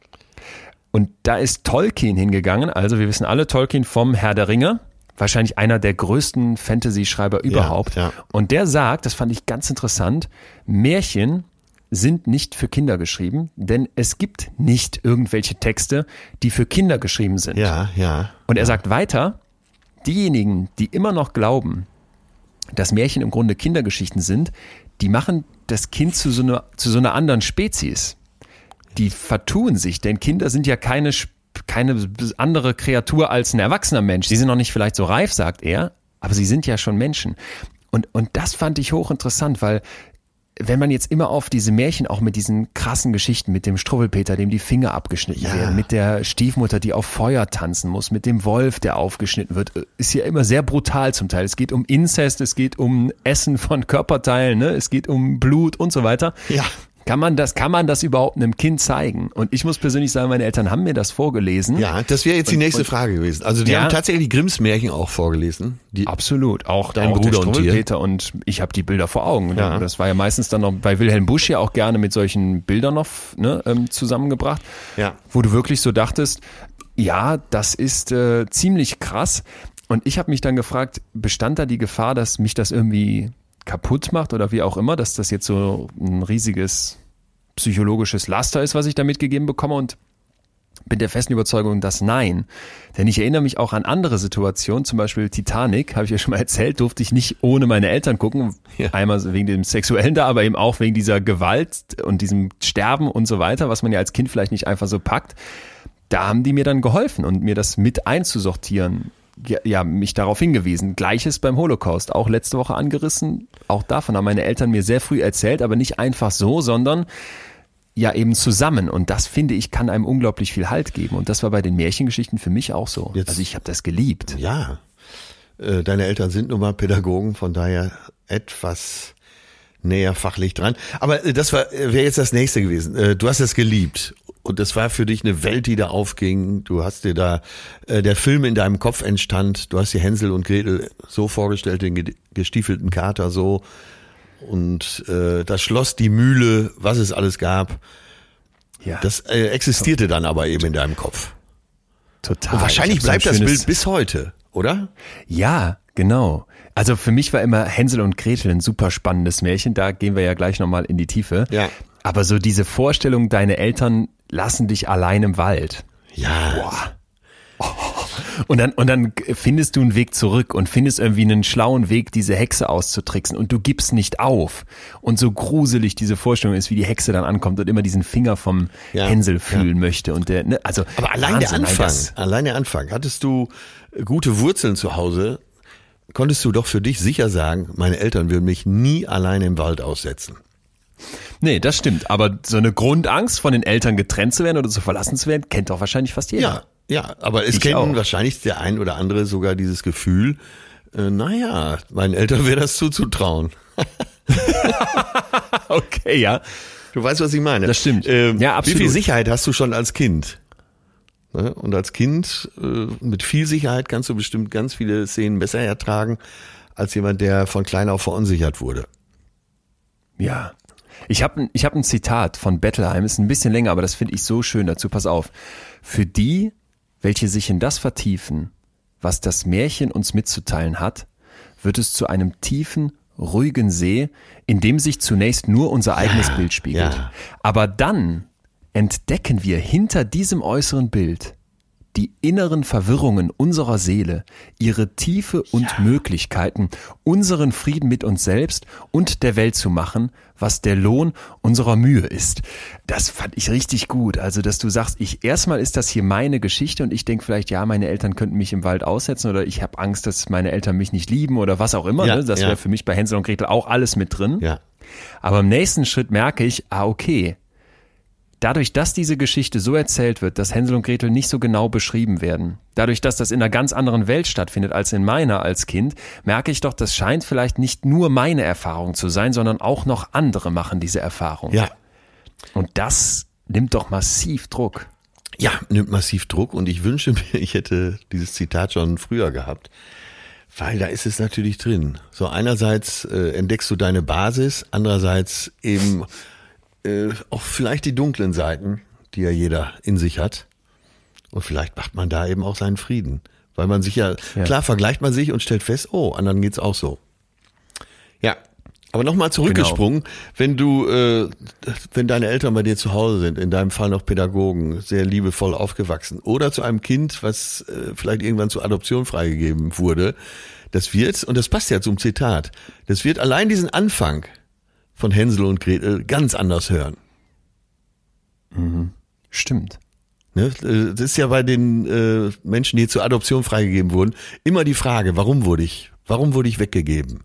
A: Und da ist Tolkien hingegangen, also wir wissen alle, Tolkien vom Herr der Ringe, wahrscheinlich einer der größten Fantasy-Schreiber überhaupt.
B: Ja, ja.
A: Und der sagt, das fand ich ganz interessant, Märchen sind nicht für Kinder geschrieben, denn es gibt nicht irgendwelche Texte, die für Kinder geschrieben sind.
B: Ja, ja.
A: Und er sagt weiter, diejenigen, die immer noch glauben, dass Märchen im Grunde Kindergeschichten sind, die machen das Kind zu so einer, zu so einer anderen Spezies. Die vertun sich, denn Kinder sind ja keine, keine andere Kreatur als ein erwachsener Mensch. Sie sind noch nicht vielleicht so reif, sagt er, aber sie sind ja schon Menschen. Und, und das fand ich hochinteressant, weil wenn man jetzt immer auf diese Märchen, auch mit diesen krassen Geschichten, mit dem Struwwelpeter, dem die Finger abgeschnitten
B: Ja.
A: werden, mit der Stiefmutter, die auf Feuer tanzen muss, mit dem Wolf, der aufgeschnitten wird, ist ja immer sehr brutal zum Teil. Es geht um Inzest, es geht um Essen von Körperteilen, ne? Es geht um Blut und so weiter.
B: Ja.
A: Kann man das, kann man das überhaupt einem Kind zeigen? Und ich muss persönlich sagen, meine Eltern haben mir das vorgelesen.
B: Ja, das wäre jetzt die
A: Und-
B: nächste
A: und-
B: Frage gewesen. Also die
A: Ja.
B: haben tatsächlich Grimms Märchen auch vorgelesen. Die,
A: Absolut, auch
B: Dein
A: auch
B: Bruder
A: der
B: und dir.
A: Struwwelpeter und ich habe die Bilder vor Augen.
B: Ja.
A: Das war ja meistens dann noch bei Wilhelm Busch ja auch gerne mit solchen Bildern noch ne, ähm, zusammengebracht,
B: Ja.
A: wo du wirklich so dachtest, ja, das ist äh, ziemlich krass. Und ich habe mich dann gefragt, bestand da die Gefahr, dass mich das irgendwie kaputt macht oder wie auch immer, dass das jetzt so ein riesiges psychologisches Laster ist, was ich da mitgegeben bekomme, und bin der festen Überzeugung, dass nein. Denn ich erinnere mich auch an andere Situationen, zum Beispiel Titanic, habe ich ja schon mal erzählt, durfte ich nicht ohne meine Eltern gucken.
B: Ja.
A: Einmal wegen dem Sexuellen da, aber eben auch wegen dieser Gewalt und diesem Sterben und so weiter, was man ja als Kind vielleicht nicht einfach so packt. Da haben die mir dann geholfen und mir das mit einzusortieren. Ja, ja, mich darauf hingewiesen. Gleiches beim Holocaust, auch letzte Woche angerissen. Auch davon haben meine Eltern mir sehr früh erzählt, aber nicht einfach so, sondern ja eben zusammen. Und das, finde ich, kann einem unglaublich viel Halt geben. Und das war bei den Märchengeschichten für mich auch so.
B: Jetzt-
A: Also ich habe das geliebt.
B: Ja. Äh, Deine Eltern sind nun mal Pädagogen, von daher etwas näher fachlich dran. Aber äh, das war wäre jetzt das nächste gewesen. Äh, Du hast es geliebt. Und das war für dich eine Welt, die da aufging. Du hast dir da, äh, der Film in deinem Kopf entstand. Du hast dir Hänsel und Gretel so vorgestellt, den ge- gestiefelten Kater so. Und äh, das Schloss, die Mühle, was es alles gab.
A: Ja,
B: Das äh, existierte dann aber eben in deinem Kopf.
A: total.
B: Und wahrscheinlich
A: Ich hab
B: bleibt
A: so ein
B: das
A: schönes-
B: Bild bis heute, oder?
A: Ja, genau. Also für mich war immer Hänsel und Gretel ein super spannendes Märchen. Da gehen wir ja gleich nochmal in die Tiefe.
B: Ja.
A: Aber so diese Vorstellung, deine Eltern lassen dich allein im Wald.
B: Ja.
A: Und dann, und dann findest du einen Weg zurück und findest irgendwie einen schlauen Weg, diese Hexe auszutricksen, und du gibst nicht auf. Und so gruselig diese Vorstellung ist, wie die Hexe dann ankommt und immer diesen Finger vom
B: Ja,
A: Hänsel fühlen möchte. Und der, ne, also
B: Aber allein
A: Wahnsinn,
B: der
A: nein,
B: Anfang,
A: das-
B: allein der Anfang. Hattest du gute Wurzeln zu Hause, konntest du doch für dich sicher sagen, meine Eltern würden mich nie allein im Wald aussetzen.
A: Nee, das stimmt. Aber so eine Grundangst, von den Eltern getrennt zu werden oder zu verlassen zu werden, kennt doch wahrscheinlich fast jeder.
B: Ja, ja, aber es
A: Ich
B: kennen
A: auch.
B: wahrscheinlich der ein oder andere sogar dieses Gefühl, äh, naja, meinen Eltern wäre das zuzutrauen.
A: Okay, ja.
B: Du weißt, was ich meine.
A: Das stimmt.
B: Ähm,
A: Ja, absolut.
B: Wie viel Sicherheit hast du schon als Kind? Ne? Und als Kind äh, mit viel Sicherheit kannst du bestimmt ganz viele Szenen besser ertragen, als jemand, der von klein auf verunsichert wurde.
A: Ja. Ich habe ich hab ein Zitat von Bettelheim, ist ein bisschen länger, aber das finde ich so schön dazu. Pass auf. Für die, welche sich in das vertiefen, was das Märchen uns mitzuteilen hat, wird es zu einem tiefen, ruhigen See, in dem sich zunächst nur unser eigenes Bild spiegelt.
B: ja.
A: Aber dann entdecken wir hinter diesem äußeren Bild die inneren Verwirrungen unserer Seele, ihre Tiefe und Möglichkeiten, unseren Frieden mit uns selbst und der Welt zu machen, was der Lohn unserer Mühe ist. Das fand ich richtig gut. Also, dass du sagst, ich erstmal ist das hier meine Geschichte und ich denke vielleicht, ja, meine Eltern könnten mich im Wald aussetzen oder ich habe Angst, dass meine Eltern mich nicht lieben oder was auch immer.
B: Ja,
A: ne? Das
B: ja.
A: wäre für mich bei Hänsel und Gretel auch alles mit drin.
B: Ja.
A: Aber im nächsten Schritt merke ich, ah okay, dadurch, dass diese Geschichte so erzählt wird, dass Hänsel und Gretel nicht so genau beschrieben werden, dadurch, dass das in einer ganz anderen Welt stattfindet als in meiner als Kind, merke ich doch, das scheint vielleicht nicht nur meine Erfahrung zu sein, sondern auch noch andere machen diese Erfahrung.
B: Ja.
A: Und das nimmt doch massiv Druck.
B: Ja, nimmt massiv Druck und ich wünsche mir, ich hätte dieses Zitat schon früher gehabt, weil da ist es natürlich drin. So einerseits äh, entdeckst du deine Basis, andererseits eben äh, auch vielleicht die dunklen Seiten, die ja jeder in sich hat. Und vielleicht macht man da eben auch seinen Frieden. Weil man sich ja, ja. klar vergleicht man sich und stellt fest, oh, anderen geht's auch so. Ja, aber nochmal zurückgesprungen, genau. wenn du, äh, wenn deine Eltern bei dir zu Hause sind, in deinem Fall noch Pädagogen, sehr liebevoll aufgewachsen, oder zu einem Kind, was äh, vielleicht irgendwann zur Adoption freigegeben wurde, das wird, und das passt ja zum Zitat, das wird allein diesen Anfang von Hänsel und Gretel ganz anders hören.
A: Mhm. Stimmt.
B: Ne, das ist ja bei den äh, Menschen, die zur Adoption freigegeben wurden, immer die Frage, warum wurde ich, warum wurde ich weggegeben?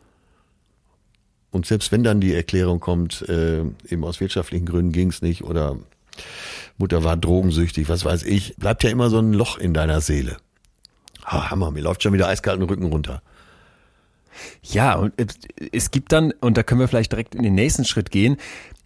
B: Und selbst wenn dann die Erklärung kommt, äh, eben aus wirtschaftlichen Gründen ging es nicht oder Mutter war drogensüchtig, was weiß ich, bleibt ja immer so ein Loch in deiner Seele. Oh, Hammer, mir läuft schon wieder eiskalt den Rücken runter.
A: Ja, und es gibt dann, und da können wir vielleicht direkt in den nächsten Schritt gehen,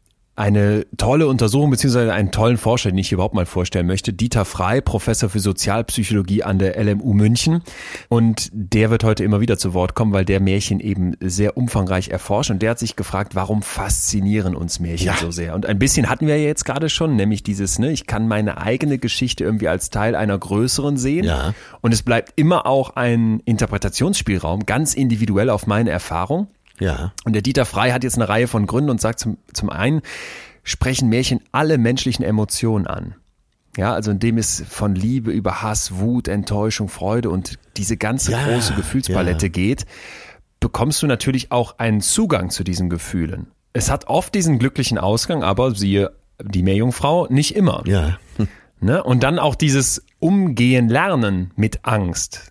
A: eine tolle Untersuchung beziehungsweise einen tollen Forscher, den ich hier überhaupt mal vorstellen möchte. Dieter Frey, Professor für Sozialpsychologie an der L M U München. Und der wird heute immer wieder zu Wort kommen, weil der Märchen eben sehr umfangreich erforscht. Und der hat sich gefragt, warum faszinieren uns Märchen ja. so sehr? Und ein bisschen hatten wir ja jetzt gerade schon, nämlich dieses, ne, ich kann meine eigene Geschichte irgendwie als Teil einer größeren sehen.
B: Ja.
A: Und es bleibt immer auch ein Interpretationsspielraum, ganz individuell auf meine Erfahrung.
B: Ja.
A: Und der Dieter Frey hat jetzt eine Reihe von Gründen und sagt zum, zum einen, sprechen Märchen alle menschlichen Emotionen an. Ja, also indem es von Liebe über Hass, Wut, Enttäuschung, Freude und diese ganze
B: ja,
A: große Gefühlspalette
B: ja.
A: geht, bekommst du natürlich auch einen Zugang zu diesen Gefühlen. Es hat oft diesen glücklichen Ausgang, aber siehe die Meerjungfrau, nicht immer.
B: Ja. Hm.
A: Ne? Und dann auch dieses Umgehen lernen mit Angst.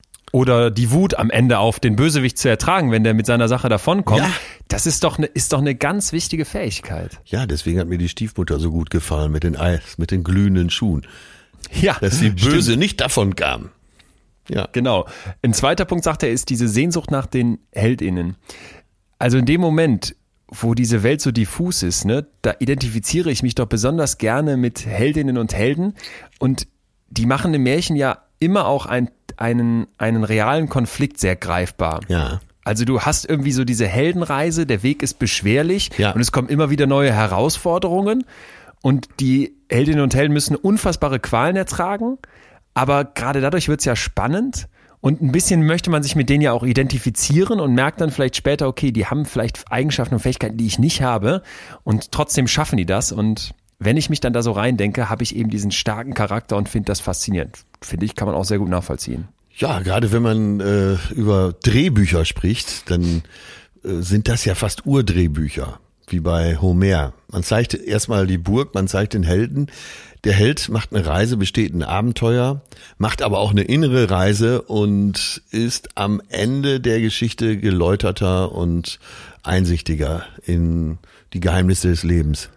A: Oder die Wut am Ende auf den Bösewicht zu ertragen, wenn der mit seiner Sache davonkommt, ja. das ist doch, eine, ist doch eine ganz wichtige Fähigkeit.
B: Ja, deswegen hat mir die Stiefmutter so gut gefallen mit den Eis, mit den glühenden Schuhen.
A: Ja,
B: dass die Böse
A: stimmt.
B: nicht davon kam. Ja,
A: genau. Ein zweiter Punkt, sagt er, ist diese Sehnsucht nach den HeldInnen. Also in dem Moment, wo diese Welt so diffus ist, ne, da identifiziere ich mich doch besonders gerne mit Heldinnen und Helden und die machen im Märchen ja immer auch ein, einen, einen realen Konflikt sehr greifbar.
B: Ja.
A: Also du hast irgendwie so diese Heldenreise, der Weg ist beschwerlich
B: ja.
A: und es kommen immer wieder neue Herausforderungen und die Heldinnen und Helden müssen unfassbare Qualen ertragen, aber gerade dadurch wird es ja spannend und ein bisschen möchte man sich mit denen ja auch identifizieren und merkt dann vielleicht später, okay, die haben vielleicht Eigenschaften und Fähigkeiten, die ich nicht habe und trotzdem schaffen die das und wenn ich mich dann da so reindenke, habe ich eben diesen starken Charakter und finde das faszinierend. Finde ich, kann man auch sehr gut nachvollziehen.
B: Ja, gerade wenn man äh, über Drehbücher spricht, dann äh, sind das ja fast Urdrehbücher, wie bei Homer. Man zeigt erstmal die Burg, man zeigt den Helden. Der Held macht eine Reise, besteht ein Abenteuer, macht aber auch eine innere Reise und ist am Ende der Geschichte geläuterter und einsichtiger in die Geheimnisse des Lebens.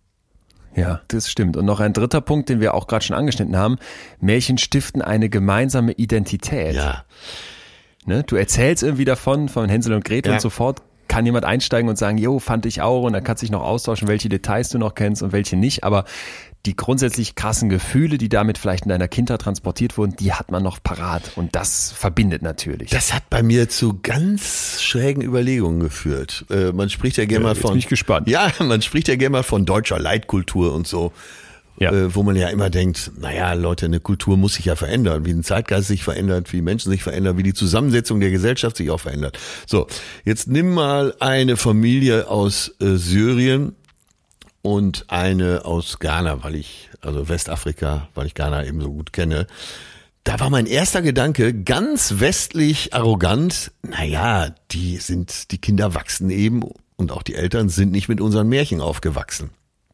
A: Ja, das stimmt. Und noch ein dritter Punkt, den wir auch gerade schon angeschnitten haben. Märchen stiften eine gemeinsame Identität.
B: Ja.
A: Ne? Du erzählst irgendwie davon, von Hänsel und Gretel
B: ja.
A: und sofort kann jemand einsteigen und sagen, jo, fand ich auch. Und dann kannst du dich noch austauschen, welche Details du noch kennst und welche nicht. Aber die grundsätzlich krassen Gefühle, die damit vielleicht in deiner Kindheit transportiert wurden, die hat man noch parat. Und das verbindet natürlich.
B: Das hat bei mir zu ganz schrägen Überlegungen geführt. Äh, man spricht ja gerne
A: ja,
B: mal
A: jetzt
B: von.
A: Bin ich gespannt.
B: Ja, man spricht ja gerne mal von deutscher Leitkultur und so. Ja. Äh, wo man ja immer denkt, naja, Leute, eine Kultur muss sich ja verändern, wie ein Zeitgeist sich verändert, wie Menschen sich verändern, wie die Zusammensetzung der Gesellschaft sich auch verändert. So, jetzt nimm mal eine Familie aus äh, Syrien und eine aus Ghana, weil ich, also Westafrika, weil ich Ghana eben so gut kenne. Da war mein erster Gedanke, ganz westlich arrogant, naja, die sind, die Kinder wachsen eben und auch die Eltern sind nicht mit unseren Märchen aufgewachsen.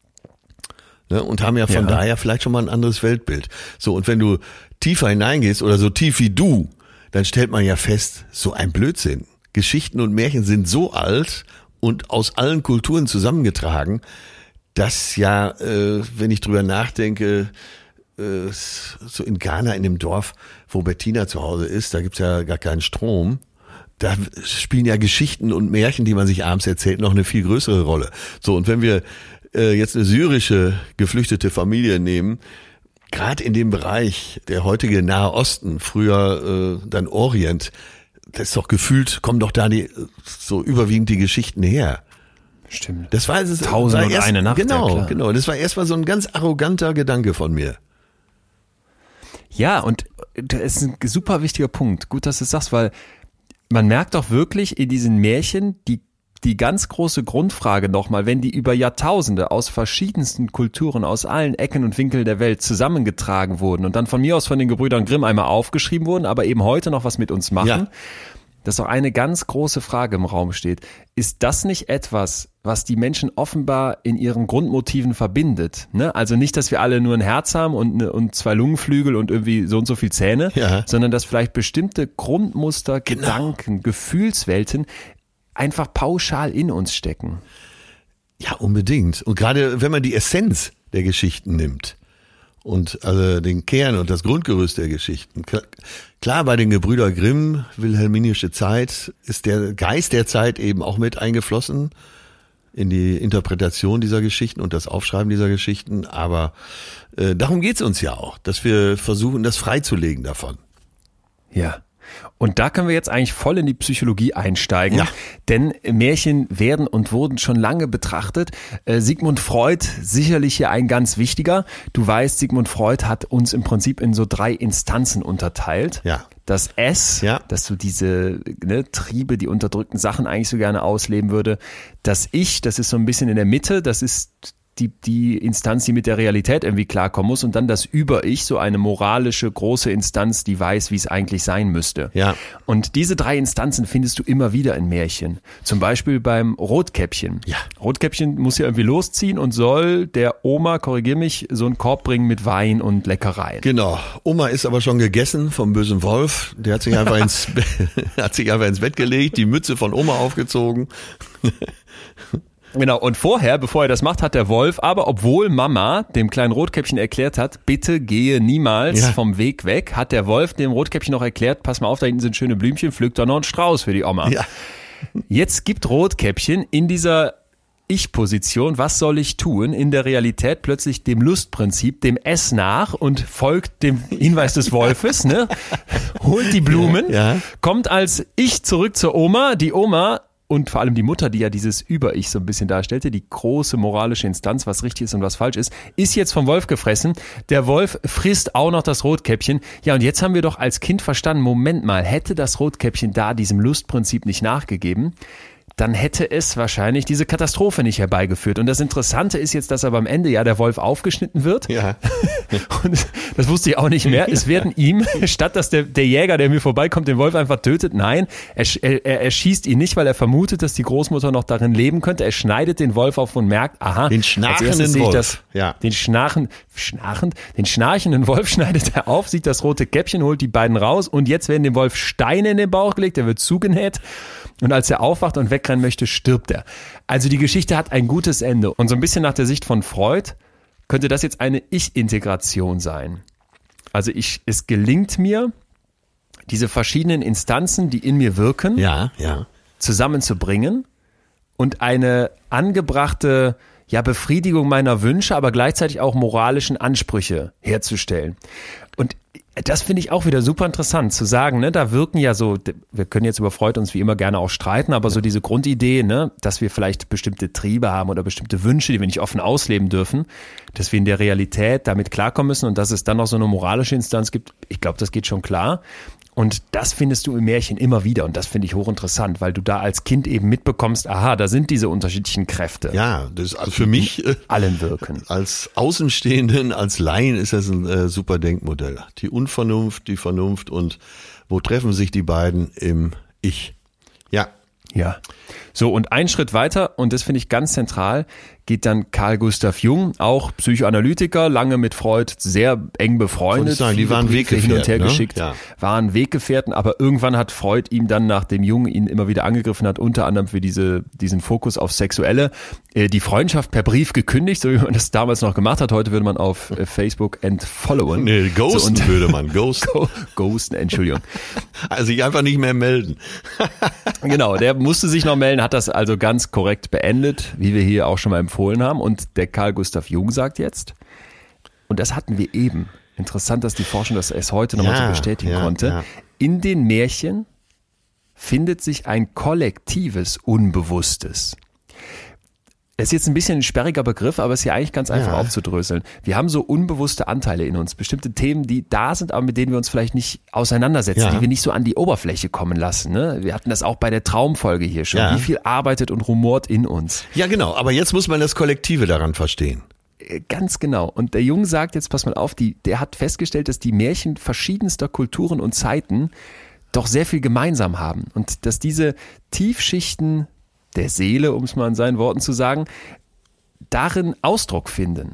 B: Ne, und haben ja von ja. daher vielleicht schon mal ein anderes Weltbild. So, und wenn du tiefer hineingehst oder so tief wie du, dann stellt man ja fest, so ein Blödsinn. Geschichten und Märchen sind so alt und aus allen Kulturen zusammengetragen, dass ja, äh, wenn ich drüber nachdenke, äh, so in Ghana, in dem Dorf, wo Bettina zu Hause ist, da gibt's ja gar keinen Strom. Da spielen ja Geschichten und Märchen, die man sich abends erzählt, noch eine viel größere Rolle. So, und wenn wir äh, jetzt eine syrische geflüchtete Familie nehmen, gerade in dem Bereich, der heutige Nahe Osten, früher äh, dann Orient, das ist doch gefühlt, kommen doch da die so überwiegend die Geschichten her.
A: Stimmt.
B: Das war es.
A: Tausend und eine Nacht.
B: Genau,
A: ja,
B: genau. Das war erstmal so ein ganz arroganter Gedanke von mir.
A: Ja, und das ist ein super wichtiger Punkt. Gut, dass du es sagst, weil man merkt doch wirklich in diesen Märchen die die ganz große Grundfrage nochmal, wenn die über Jahrtausende aus verschiedensten Kulturen, aus allen Ecken und Winkeln der Welt zusammengetragen wurden und dann von mir aus von den Gebrüdern Grimm einmal aufgeschrieben wurden, aber eben heute noch was mit uns machen, ja. Dass auch eine ganz große Frage im Raum steht. Ist das nicht etwas, was die Menschen offenbar in ihren Grundmotiven verbindet? Ne? Also nicht, dass wir alle nur ein Herz haben und, ne, und zwei Lungenflügel und irgendwie so und so viel Zähne, ja. Sondern dass vielleicht bestimmte Grundmuster, genau. Gedanken, Gefühlswelten einfach pauschal in uns stecken.
B: Ja, unbedingt. Und gerade wenn man die Essenz der Geschichten nimmt und also den Kern und das Grundgerüst der Geschichten. Klar, bei den Gebrüder Grimm, wilhelminische Zeit, ist der Geist der Zeit eben auch mit eingeflossen in die Interpretation dieser Geschichten und das Aufschreiben dieser Geschichten. Aber äh, darum geht's uns ja auch, dass wir versuchen, das freizulegen davon.
A: Ja. Und da können wir jetzt eigentlich voll in die Psychologie einsteigen, ja. Denn Märchen werden und wurden schon lange betrachtet. Äh, Sigmund Freud, sicherlich hier ein ganz wichtiger. Du weißt, Sigmund Freud hat uns im Prinzip in so drei Instanzen unterteilt.
B: Ja.
A: Das S, ja. Dass so diese ne, Triebe, die unterdrückten Sachen eigentlich so gerne ausleben würde. Das Ich, das ist so ein bisschen in der Mitte, das ist Die, die Instanz, die mit der Realität irgendwie klarkommen muss, und dann das Über-Ich, so eine moralische, große Instanz, die weiß, wie es eigentlich sein müsste.
B: Ja.
A: Und diese drei Instanzen findest du immer wieder in Märchen. Zum Beispiel beim Rotkäppchen.
B: Ja.
A: Rotkäppchen muss ja irgendwie losziehen und soll der Oma, korrigier mich, so einen Korb bringen mit Wein und Leckereien.
B: Genau. Oma ist aber schon gegessen vom bösen Wolf. Der hat sich einfach ins, hat sich einfach ins Bett gelegt, die Mütze von Oma aufgezogen.
A: Genau, und vorher, bevor er das macht, hat der Wolf, aber obwohl Mama dem kleinen Rotkäppchen erklärt hat, bitte gehe niemals ja. vom Weg weg, hat der Wolf dem Rotkäppchen noch erklärt, pass mal auf, da hinten sind schöne Blümchen, pflück doch noch einen Strauß für die Oma.
B: Ja.
A: Jetzt gibt Rotkäppchen in dieser Ich-Position, was soll ich tun, in der Realität plötzlich dem Lustprinzip, dem S nach und folgt dem Hinweis des Wolfes, ne? Holt die Blumen,
B: ja.
A: kommt als Ich zurück zur Oma, die Oma und vor allem die Mutter, die ja dieses Über-Ich so ein bisschen darstellte, die große moralische Instanz, was richtig ist und was falsch ist, ist jetzt vom Wolf gefressen. Der Wolf frisst auch noch das Rotkäppchen. Ja, und jetzt haben wir doch als Kind verstanden, Moment mal, hätte das Rotkäppchen da diesem Lustprinzip nicht nachgegeben, dann hätte es wahrscheinlich diese Katastrophe nicht herbeigeführt. Und das Interessante ist jetzt, dass aber am Ende ja der Wolf aufgeschnitten wird.
B: Ja.
A: Und das wusste ich auch nicht mehr. Es werden ihm, statt dass der, der Jäger, der mir vorbeikommt, den Wolf einfach tötet, nein, er, er, er schießt ihn nicht, weil er vermutet, dass die Großmutter noch darin leben könnte. Er schneidet den Wolf auf und merkt, aha,
B: den schnarchenden Wolf.
A: Das,
B: ja.
A: Den schnarchen, schnarchend, den schnarchenden Wolf schneidet er auf, sieht das rote Käppchen, holt die beiden raus und jetzt werden dem Wolf Steine in den Bauch gelegt, er wird zugenäht. Und als er aufwacht und wegrennen möchte, stirbt er. Also die Geschichte hat ein gutes Ende. Und so ein bisschen nach der Sicht von Freud könnte das jetzt eine Ich-Integration sein. Also ich, es gelingt mir, diese verschiedenen Instanzen, die in mir wirken,
B: ja, ja.
A: zusammenzubringen und eine angebrachte ja, Befriedigung meiner Wünsche, aber gleichzeitig auch moralischen Ansprüche herzustellen. Und das finde ich auch wieder super interessant zu sagen, ne, da wirken ja so, wir können jetzt über Freud uns wie immer gerne auch streiten, aber so diese Grundidee, ne, dass wir vielleicht bestimmte Triebe haben oder bestimmte Wünsche, die wir nicht offen ausleben dürfen, dass wir in der Realität damit klarkommen müssen und dass es dann noch so eine moralische Instanz gibt, ich glaube, das geht schon klar. Und das findest du im Märchen immer wieder und das finde ich hochinteressant, weil du da als Kind eben mitbekommst, aha, da sind diese unterschiedlichen Kräfte.
B: Ja, das ist also für mich
A: äh, allen wirken.
B: Als Außenstehenden, als Laien ist das ein äh, super Denkmodell. Die Unvernunft, die Vernunft und wo treffen sich die beiden im Ich? Ja.
A: Ja. So, und einen Schritt weiter, und das finde ich ganz zentral, geht dann Carl Gustav Jung, auch Psychoanalytiker, lange mit Freud sehr eng befreundet.
B: Sagen, die waren
A: Briefe hin und her
B: Weggefährten,
A: geschickt,
B: ne? Ja.
A: waren Weggefährten, aber irgendwann hat Freud ihm dann, nachdem Jung ihn immer wieder angegriffen hat, unter anderem für diese, diesen Fokus auf Sexuelle, äh, die Freundschaft per Brief gekündigt, so wie man das damals noch gemacht hat. Heute würde man auf äh, Facebook entfollowen.
B: Nee, ghosten
A: so,
B: würde man, ghosten.
A: Go, ghosten, Entschuldigung.
B: Also sich einfach nicht mehr melden.
A: Genau, der musste sich noch melden, hat das also ganz korrekt beendet, wie wir hier auch schon mal empfohlen haben. Und der Carl Gustav Jung sagt jetzt, und das hatten wir eben, interessant, dass die Forschung das erst heute nochmal
B: Ja,
A: so bestätigen
B: ja,
A: konnte,
B: ja.
A: in den Märchen findet sich ein kollektives Unbewusstes. Das ist jetzt ein bisschen ein sperriger Begriff, aber es ist ja eigentlich ganz einfach
B: Ja.
A: aufzudröseln. Wir haben so unbewusste Anteile in uns, bestimmte Themen, die da sind, aber mit denen wir uns vielleicht nicht auseinandersetzen,
B: Ja.
A: die wir nicht so an die Oberfläche kommen lassen. Ne? Wir hatten das auch bei der Traumfolge hier schon.
B: Ja.
A: Wie viel arbeitet und rumort in uns?
B: Ja, genau. Aber jetzt muss man das Kollektive daran verstehen.
A: Äh, Ganz genau. Und der Jung sagt jetzt, pass mal auf, die, der hat festgestellt, dass die Märchen verschiedenster Kulturen und Zeiten doch sehr viel gemeinsam haben und dass diese Tiefschichten der Seele, um es mal in seinen Worten zu sagen, darin Ausdruck finden.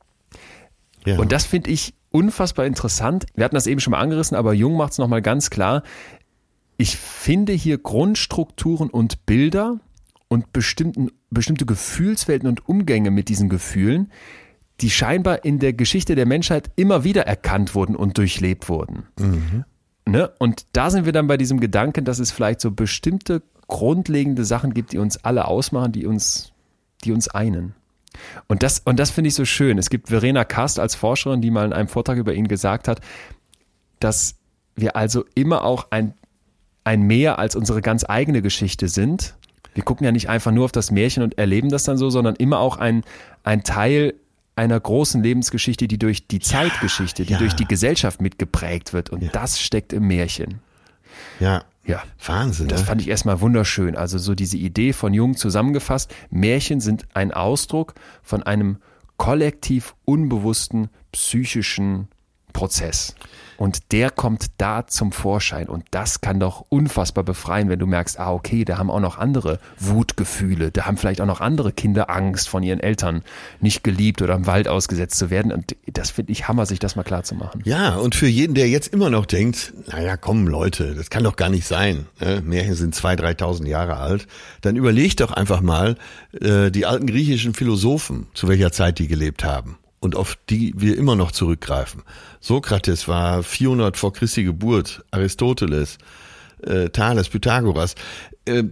B: Ja.
A: Und das finde ich unfassbar interessant. Wir hatten das eben schon mal angerissen, aber Jung macht es nochmal ganz klar. Ich finde hier Grundstrukturen und Bilder und bestimmten, bestimmte Gefühlswelten und Umgänge mit diesen Gefühlen, die scheinbar in der Geschichte der Menschheit immer wieder erkannt wurden und durchlebt wurden.
B: Mhm.
A: Ne? Und da sind wir dann bei diesem Gedanken, dass es vielleicht so bestimmte grundlegende Sachen gibt, die uns alle ausmachen, die uns, die uns einen. Und das, und das finde ich so schön. Es gibt Verena Kast als Forscherin, die mal in einem Vortrag über ihn gesagt hat, dass wir also immer auch ein, ein Mehr als unsere ganz eigene Geschichte sind. Wir gucken ja nicht einfach nur auf das Märchen und erleben das dann so, sondern immer auch ein, ein Teil einer großen Lebensgeschichte, die durch die Zeitgeschichte, die
B: ja.
A: durch die Gesellschaft mitgeprägt wird. Und
B: Ja.
A: das steckt im Märchen.
B: Ja.
A: Ja.
B: Wahnsinn,
A: Das
B: ne?
A: fand ich erstmal wunderschön. Also so diese Idee von Jung zusammengefasst. Märchen sind ein Ausdruck von einem kollektiv unbewussten psychischen Prozess. Und der kommt da zum Vorschein. Und das kann doch unfassbar befreien, wenn du merkst, ah okay, da haben auch noch andere Wutgefühle, da haben vielleicht auch noch andere Kinder Angst, von ihren Eltern nicht geliebt oder im Wald ausgesetzt zu werden. Und das finde ich Hammer, sich das mal klar zu machen.
B: Ja, und für jeden, der jetzt immer noch denkt, naja, komm Leute, das kann doch gar nicht sein, ne? Märchen sind zweitausend, dreitausend Jahre alt, dann überleg doch einfach mal äh, die alten griechischen Philosophen, zu welcher Zeit die gelebt haben und auf die wir immer noch zurückgreifen. Sokrates war vierhundert vor Christi Geburt, Aristoteles, äh, Thales, Pythagoras. Äh,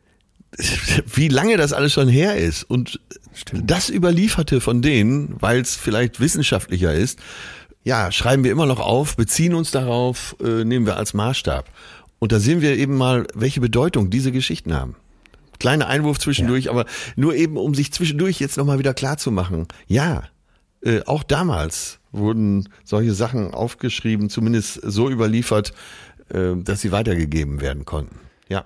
B: wie lange das alles schon her ist und
A: Stimmt.
B: das Überlieferte von denen, weil es vielleicht wissenschaftlicher ist, ja, schreiben wir immer noch auf, beziehen uns darauf, äh, nehmen wir als Maßstab. Und da sehen wir eben mal, welche Bedeutung diese Geschichten haben. Kleiner Einwurf zwischendurch, ja. aber nur eben, um sich zwischendurch jetzt nochmal wieder klar zu machen. Ja, äh, auch damals wurden solche Sachen aufgeschrieben, zumindest so überliefert, äh, dass sie weitergegeben werden konnten. Ja.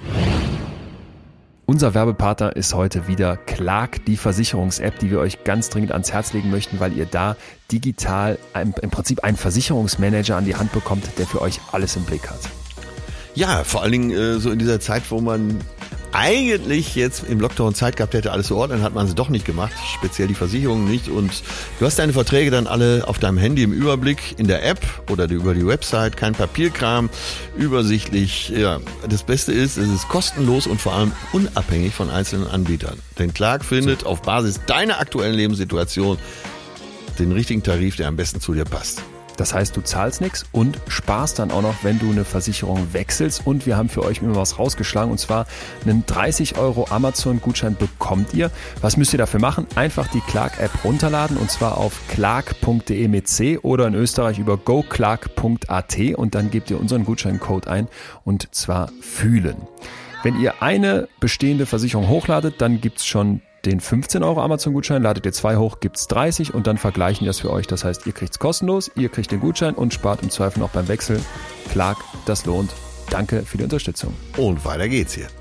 A: Unser Werbepartner ist heute wieder Clark, die Versicherungs-App, die wir euch ganz dringend ans Herz legen möchten, weil ihr da digital im, im Prinzip einen Versicherungsmanager an die Hand bekommt, der für euch alles im Blick hat.
B: Ja, vor allen Dingen äh, so in dieser Zeit, wo man eigentlich jetzt im Lockdown Zeit gehabt hätte, alles zu ordnen, hat man es doch nicht gemacht, speziell die Versicherungen nicht. Und du hast deine Verträge dann alle auf deinem Handy im Überblick, in der App oder die, über die Website, kein Papierkram, übersichtlich. Ja, das Beste ist, es ist kostenlos und vor allem unabhängig von einzelnen Anbietern. Denn Clark findet auf Basis deiner aktuellen Lebenssituation den richtigen Tarif, der am besten zu dir passt.
A: Das heißt, du zahlst nichts und sparst dann auch noch, wenn du eine Versicherung wechselst. Und wir haben für euch immer was rausgeschlagen, und zwar einen dreißig Euro Amazon-Gutschein bekommt ihr. Was müsst ihr dafür machen? Einfach die Clark-App runterladen, und zwar auf clark punkt de mit C oder in Österreich über go clark punkt a t, und dann gebt ihr unseren Gutscheincode ein, und zwar fühlen. Wenn ihr eine bestehende Versicherung hochladet, dann gibt's schon den fünfzehn Euro Amazon-Gutschein, ladet ihr zwei hoch, gibt's dreißig, und dann vergleichen die das für euch. Das heißt, ihr kriegt's kostenlos, ihr kriegt den Gutschein und spart im Zweifel noch beim Wechsel. Clark, das lohnt. Danke für die Unterstützung.
B: Und weiter geht's hier.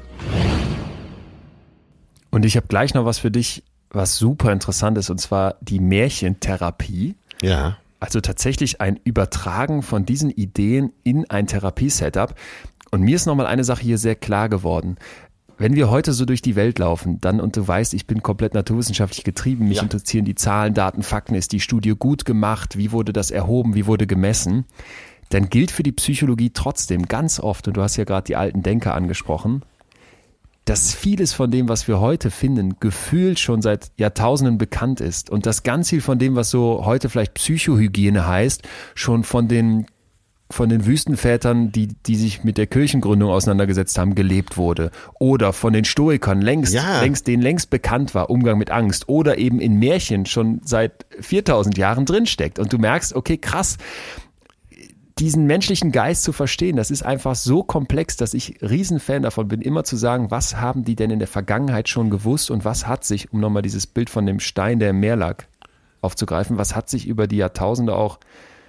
A: Und ich habe gleich noch was für dich, was super interessant ist, und zwar die Märchentherapie.
B: Ja.
A: Also tatsächlich ein Übertragen von diesen Ideen in ein Therapie-Setup. Und mir ist nochmal eine Sache hier sehr klar geworden. wenn wir heute so durch die Welt laufen, dann, und du weißt, ich bin komplett naturwissenschaftlich getrieben, mich
B: Ja.
A: interessieren die Zahlen, Daten, Fakten, ist die Studie gut gemacht, wie wurde das erhoben, wie wurde gemessen, dann gilt für die Psychologie trotzdem ganz oft, und du hast ja gerade die alten Denker angesprochen, dass vieles von dem, was wir heute finden, gefühlt schon seit Jahrtausenden bekannt ist und dass ganz viel von dem, was so heute vielleicht Psychohygiene heißt, schon von den von den Wüstenvätern, die, die sich mit der Kirchengründung auseinandergesetzt haben, gelebt wurde. Oder von den Stoikern längst,
B: Ja.
A: längst, denen längst bekannt war, Umgang mit Angst. Oder eben in Märchen schon seit viertausend Jahren drinsteckt. Und du merkst, okay, krass, diesen menschlichen Geist zu verstehen, das ist einfach so komplex, dass ich Riesenfan davon bin, immer zu sagen, was haben die denn in der Vergangenheit schon gewusst und was hat sich, um nochmal dieses Bild von dem Stein, der im Meer lag, aufzugreifen, was hat sich über die Jahrtausende auch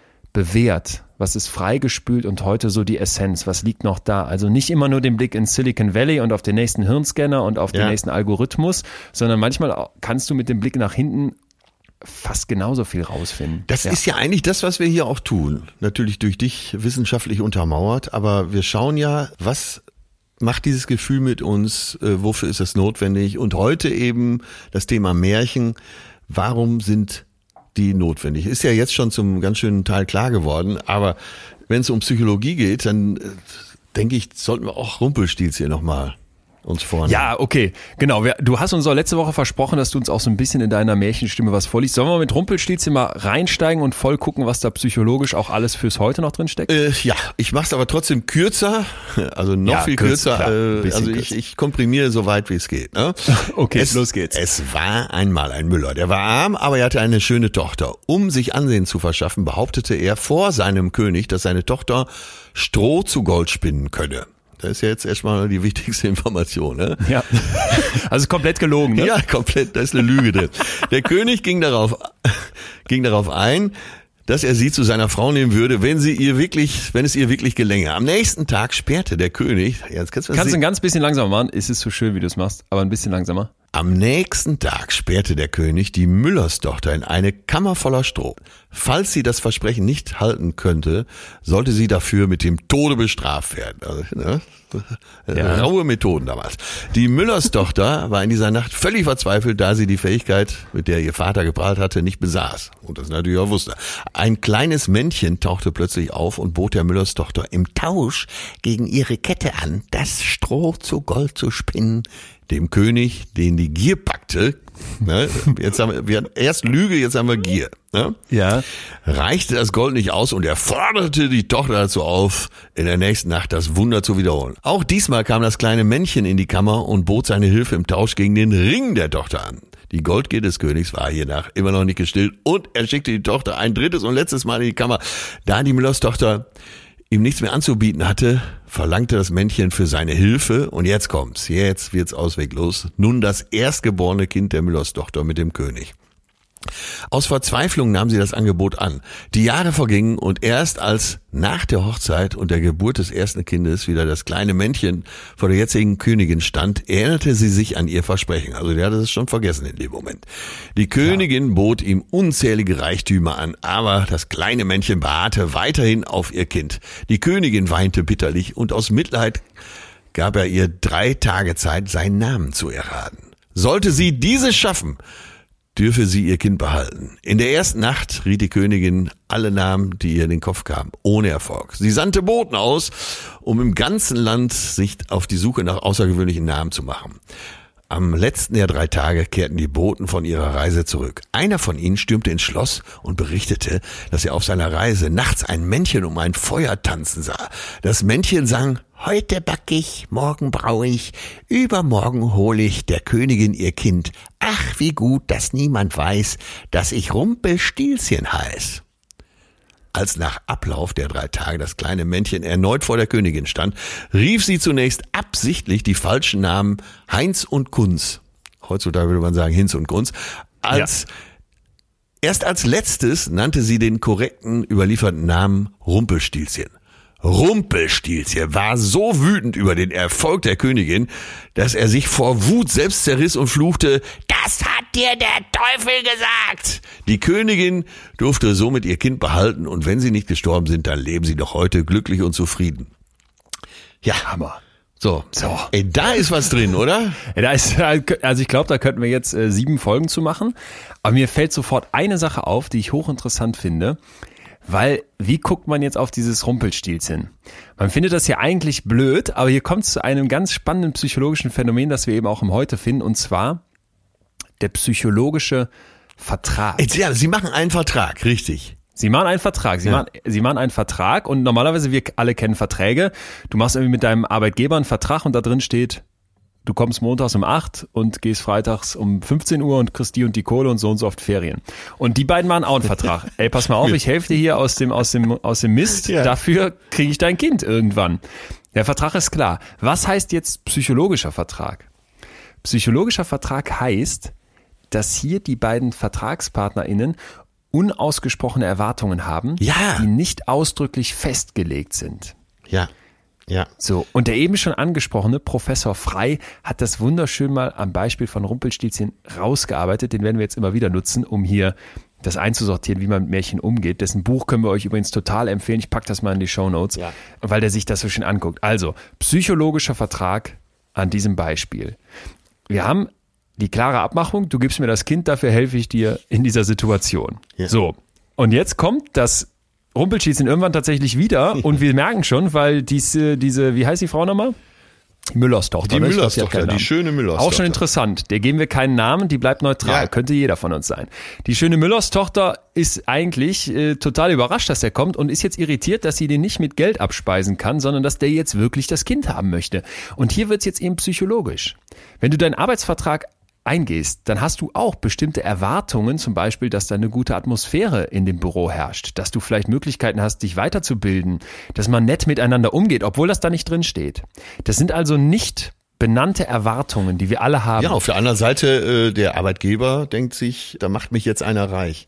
A: bewährt, was ist freigespült und heute so die Essenz, was liegt noch da? Also nicht immer nur den Blick in Silicon Valley und auf den nächsten Hirnscanner und auf den
B: Ja.
A: nächsten Algorithmus, sondern manchmal kannst du mit dem Blick nach hinten fast genauso viel rausfinden.
B: Das
A: ja.
B: ist ja eigentlich das, was wir hier auch tun. Natürlich durch dich wissenschaftlich untermauert, aber wir schauen ja, was macht dieses Gefühl mit uns, äh, wofür ist es notwendig? Und heute eben das Thema Märchen, warum sind die notwendig? Ist ja jetzt schon zum ganz schönen Teil klar geworden, aber wenn es um Psychologie geht, dann äh, denke ich, sollten wir auch Rumpelstilzchen nochmal uns vornehmen.
A: Ja, okay, genau. Wir, du hast uns auch letzte Woche versprochen, dass du uns auch so ein bisschen in deiner Märchenstimme was vorliest. Sollen wir mit Rumpelstilzchen mal reinsteigen und voll gucken, was da psychologisch auch alles fürs Heute noch drin steckt?
B: Äh, ja, ich mache es aber trotzdem kürzer, also noch
A: Ja,
B: viel
A: kürzer,
B: kürzer.
A: klar, ein
B: Äh,
A: bisschen
B: also ich,
A: kürzer.
B: ich komprimiere so weit wie es geht. Ne?
A: Okay,
B: es,
A: los geht's.
B: Es war einmal ein Müller, der war arm, aber er hatte eine schöne Tochter. Um sich Ansehen zu verschaffen, behauptete er vor seinem König, dass seine Tochter Stroh zu Gold spinnen könne. Das ist ja jetzt erstmal die wichtigste Information. Ne?
A: Ja, also komplett gelogen, ne?
B: Ja, komplett, da ist eine Lüge drin. Der König ging darauf, ging darauf ein, dass er sie zu seiner Frau nehmen würde, wenn sie ihr wirklich, wenn es ihr wirklich gelänge. Am nächsten Tag sperrte der König, jetzt kannst du
A: Kannst du
B: sehen,
A: ein ganz bisschen langsamer machen? Es ist so schön, wie du es machst, aber ein bisschen langsamer.
B: am nächsten Tag sperrte der König die Müllerstochter in eine Kammer voller Stroh. Falls sie das Versprechen nicht halten könnte, sollte sie dafür mit dem Tode bestraft werden. Also, ne?
A: Ja.
B: Raue Methoden damals. Die Müllerstochter war in dieser Nacht völlig verzweifelt, da sie die Fähigkeit, mit der ihr Vater geprahlt hatte, nicht besaß. Und das natürlich auch wusste. Ein kleines Männchen tauchte plötzlich auf und bot der Müllerstochter im Tausch gegen ihre Kette an, das Stroh zu Gold zu spinnen. Dem König, den die Gier packte, ne, jetzt haben wir, wir hatten erst Lüge, jetzt haben wir Gier, ne,
A: Ja.
B: reichte das Gold nicht aus und er forderte die Tochter dazu auf, in der nächsten Nacht das Wunder zu wiederholen. Auch diesmal kam das kleine Männchen in die Kammer und bot seine Hilfe im Tausch gegen den Ring der Tochter an. Die Goldgier des Königs war hiernach immer noch nicht gestillt und er schickte die Tochter ein drittes und letztes Mal in die Kammer. Da die Müllerstochter ihm nichts mehr anzubieten hatte, verlangte das Männchen für seine Hilfe, und jetzt kommt's, jetzt wird's ausweglos, nun das erstgeborene Kind der Müllerstochter mit dem König. Aus Verzweiflung nahm sie das Angebot an. Die Jahre vergingen und erst als nach der Hochzeit und der Geburt des ersten Kindes wieder das kleine Männchen vor der jetzigen Königin stand, erinnerte sie sich an ihr Versprechen. Also der hatte es schon vergessen in dem Moment. Die Königin bot ihm unzählige Reichtümer an, aber das kleine Männchen beharrte weiterhin auf ihr Kind. Die Königin weinte bitterlich und aus Mitleid gab er ihr drei Tage Zeit, seinen Namen zu erraten. Sollte sie dieses schaffen, dürfe sie ihr Kind behalten. In der ersten Nacht riet die Königin alle Namen, die ihr in den Kopf kamen, ohne Erfolg. Sie sandte Boten aus, um im ganzen Land sich auf die Suche nach außergewöhnlichen Namen zu machen. Am letzten der drei Tage kehrten die Boten von ihrer Reise zurück. Einer von ihnen stürmte ins Schloss und berichtete, dass er auf seiner Reise nachts ein Männchen um ein Feuer tanzen sah. Das Männchen sang: Heute back ich, morgen brau ich, übermorgen hol ich der Königin ihr Kind. Ach, wie gut, dass niemand weiß, dass ich Rumpelstilzchen heiß. Als nach Ablauf der drei Tage das kleine Männchen erneut vor der Königin stand, rief sie zunächst absichtlich die falschen Namen Heinz und Kunz. Heutzutage würde man sagen Hinz und Kunz. Als, ja. Erst als letztes nannte sie den korrekten überlieferten Namen Rumpelstilzchen. Rumpelstilzchen war so wütend über den Erfolg der Königin, dass er sich vor Wut selbst zerriss und fluchte: Das hat dir der Teufel gesagt! Die Königin durfte somit ihr Kind behalten, und wenn sie nicht gestorben sind, dann leben sie doch heute glücklich und zufrieden. Ja, Hammer. So, so. Ey, da ist was drin, oder?
A: Ja, da ist, also ich glaube, da könnten wir jetzt äh, sieben Folgen zu machen. Aber mir fällt sofort eine Sache auf, die ich hochinteressant finde. Weil, wie guckt man jetzt auf dieses Rumpelstilzchen? Man findet das ja eigentlich blöd, aber hier kommt es zu einem ganz spannenden psychologischen Phänomen, das wir eben auch im Heute finden. Und zwar der psychologische Vertrag.
B: Ja, Sie machen einen Vertrag, richtig.
A: Sie machen einen Vertrag, Sie, ja. machen, Sie machen einen Vertrag und normalerweise, wir alle kennen Verträge. Du machst irgendwie mit deinem Arbeitgeber einen Vertrag und da drin steht, du kommst montags um acht und gehst freitags um fünfzehn Uhr und kriegst die und die Kohle und so und so oft Ferien. Und die beiden machen auch einen Vertrag. Ey, pass mal auf, ich helfe dir hier aus dem, aus dem, aus dem Mist, ja. Dafür kriege ich dein Kind irgendwann. Der Vertrag ist klar. Was heißt jetzt psychologischer Vertrag? Psychologischer Vertrag heißt, dass hier die beiden VertragspartnerInnen unausgesprochene Erwartungen haben,
B: ja.
A: die nicht ausdrücklich festgelegt sind.
B: Ja, ja.
A: So, und der eben schon angesprochene Professor Frey hat das wunderschön mal am Beispiel von Rumpelstilzchen rausgearbeitet. Den werden wir jetzt immer wieder nutzen, um hier das einzusortieren, wie man mit Märchen umgeht. Dessen Buch können wir euch übrigens total empfehlen. Ich packe das mal in die Shownotes, ja. Weil der sich das so schön anguckt. Also, psychologischer Vertrag an diesem Beispiel. Wir haben die klare Abmachung, du gibst mir das Kind, dafür helfe ich dir in dieser Situation. Ja. So, und jetzt kommt das Rumpelstilzchen irgendwann tatsächlich wieder und wir merken schon, weil diese, diese wie heißt die Frau nochmal? Müllers Tochter.
B: Die Müllers Tochter, die schöne Müllers Tochter.
A: Auch schon interessant. Der geben wir keinen Namen, die bleibt neutral. Ja. Könnte jeder von uns sein. Die schöne Müllers Tochter ist eigentlich äh, total überrascht, dass er kommt und ist jetzt irritiert, dass sie den nicht mit Geld abspeisen kann, sondern dass der jetzt wirklich das Kind haben möchte. Und hier wird's jetzt eben psychologisch. Wenn du deinen Arbeitsvertrag eingehst, dann hast du auch bestimmte Erwartungen, zum Beispiel, dass da eine gute Atmosphäre in dem Büro herrscht, dass du vielleicht Möglichkeiten hast, dich weiterzubilden, dass man nett miteinander umgeht, obwohl das da nicht drin steht. Das sind also nicht benannte Erwartungen, die wir alle haben.
B: Ja, auf der anderen Seite, äh, der Arbeitgeber denkt sich, da macht mich jetzt einer reich.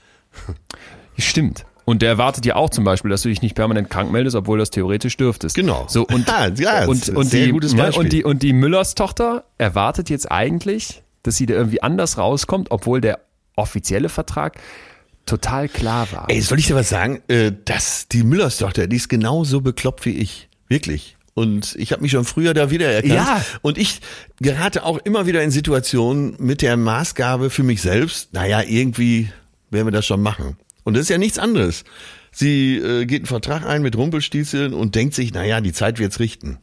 A: Stimmt. Und der erwartet ja auch zum Beispiel, dass du dich nicht permanent krank meldest, obwohl das theoretisch dürftest.
B: Genau.
A: So, und,
B: ja, ja,
A: und, und,
B: sehr
A: die,
B: gutes Beispiel.
A: Ja, und, die, und die Müllers Tochter erwartet jetzt eigentlich, dass sie da irgendwie anders rauskommt, obwohl der offizielle Vertrag total klar war.
B: Ey, soll ich dir was sagen? Äh, dass die Müllers Tochter, die ist genauso bekloppt wie ich. Wirklich. Und ich habe mich schon früher da wiedererkannt.
A: Ja.
B: Und ich gerate auch immer wieder in Situationen mit der Maßgabe für mich selbst, naja, irgendwie werden wir das schon machen. Und das ist ja nichts anderes. Sie äh, geht einen Vertrag ein mit Rumpelstilzchen und denkt sich, naja, die Zeit wird's richten.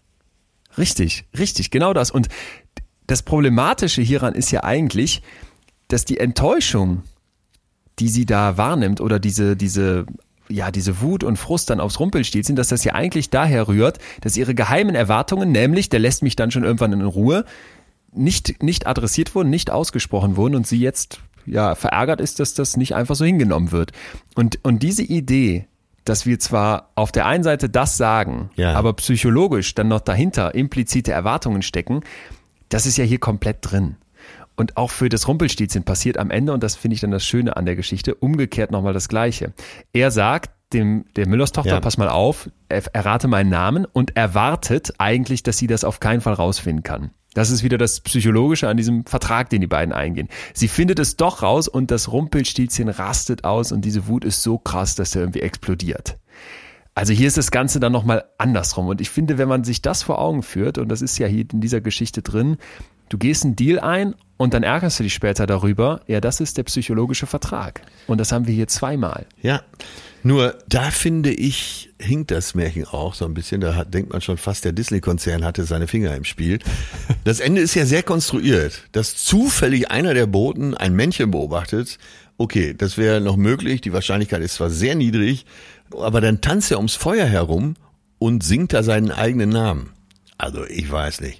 A: Richtig, richtig, genau das. Und das Problematische hieran ist ja eigentlich, dass die Enttäuschung, die sie da wahrnimmt oder diese, diese, ja, diese Wut und Frust dann aufs Rumpelstilzchen, dass das ja eigentlich daher rührt, dass ihre geheimen Erwartungen, nämlich, der lässt mich dann schon irgendwann in Ruhe, nicht, nicht adressiert wurden, nicht ausgesprochen wurden und sie jetzt, ja, verärgert ist, dass das nicht einfach so hingenommen wird. Und, und diese Idee, dass wir zwar auf der einen Seite das sagen, ja. aber psychologisch dann noch dahinter implizite Erwartungen stecken, das ist ja hier komplett drin. Und auch für das Rumpelstilzchen passiert am Ende, und das finde ich dann das Schöne an der Geschichte, umgekehrt nochmal das Gleiche. Er sagt dem, der Müllers Tochter, ja. pass mal auf, errate meinen Namen und erwartet eigentlich, dass sie das auf keinen Fall rausfinden kann. Das ist wieder das Psychologische an diesem Vertrag, den die beiden eingehen. Sie findet es doch raus und das Rumpelstilzchen rastet aus und diese Wut ist so krass, dass er irgendwie explodiert. Also hier ist das Ganze dann nochmal andersrum. Und ich finde, wenn man sich das vor Augen führt, und das ist ja hier in dieser Geschichte drin, du gehst einen Deal ein und dann ärgerst du dich später darüber, ja, das ist der psychologische Vertrag. Und das haben wir hier zweimal.
B: Ja, nur da finde ich, hinkt das Märchen auch so ein bisschen, da hat, denkt man schon fast, der Disney-Konzern hatte seine Finger im Spiel. Das Ende ist ja sehr konstruiert, dass zufällig einer der Boten ein Männchen beobachtet. Okay, das wäre noch möglich, die Wahrscheinlichkeit ist zwar sehr niedrig, aber dann tanzt er ums Feuer herum und singt da seinen eigenen Namen. Also ich weiß nicht.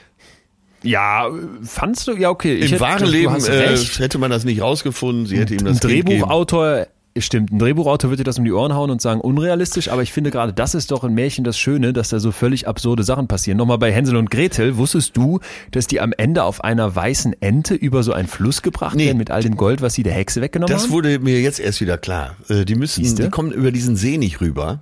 A: Ja, fandst du? Ja, okay. Ich
B: Im
A: hätte,
B: wahren Leben äh, hätte man das nicht rausgefunden. Sie hätte ihm das
A: Ein Drehbuchautor, stimmt, ein Drehbuchautor würde dir das um die Ohren hauen und sagen, unrealistisch, aber ich finde gerade, das ist doch in Märchen das Schöne, dass da so völlig absurde Sachen passieren. Nochmal bei Hänsel und Gretel, wusstest du, dass die am Ende auf einer weißen Ente über so einen Fluss gebracht nee, werden mit all dem Gold, was sie der Hexe weggenommen
B: das
A: haben?
B: Das wurde mir jetzt erst wieder klar. Die müssen,
A: Siehste?
B: die kommen über diesen See nicht rüber.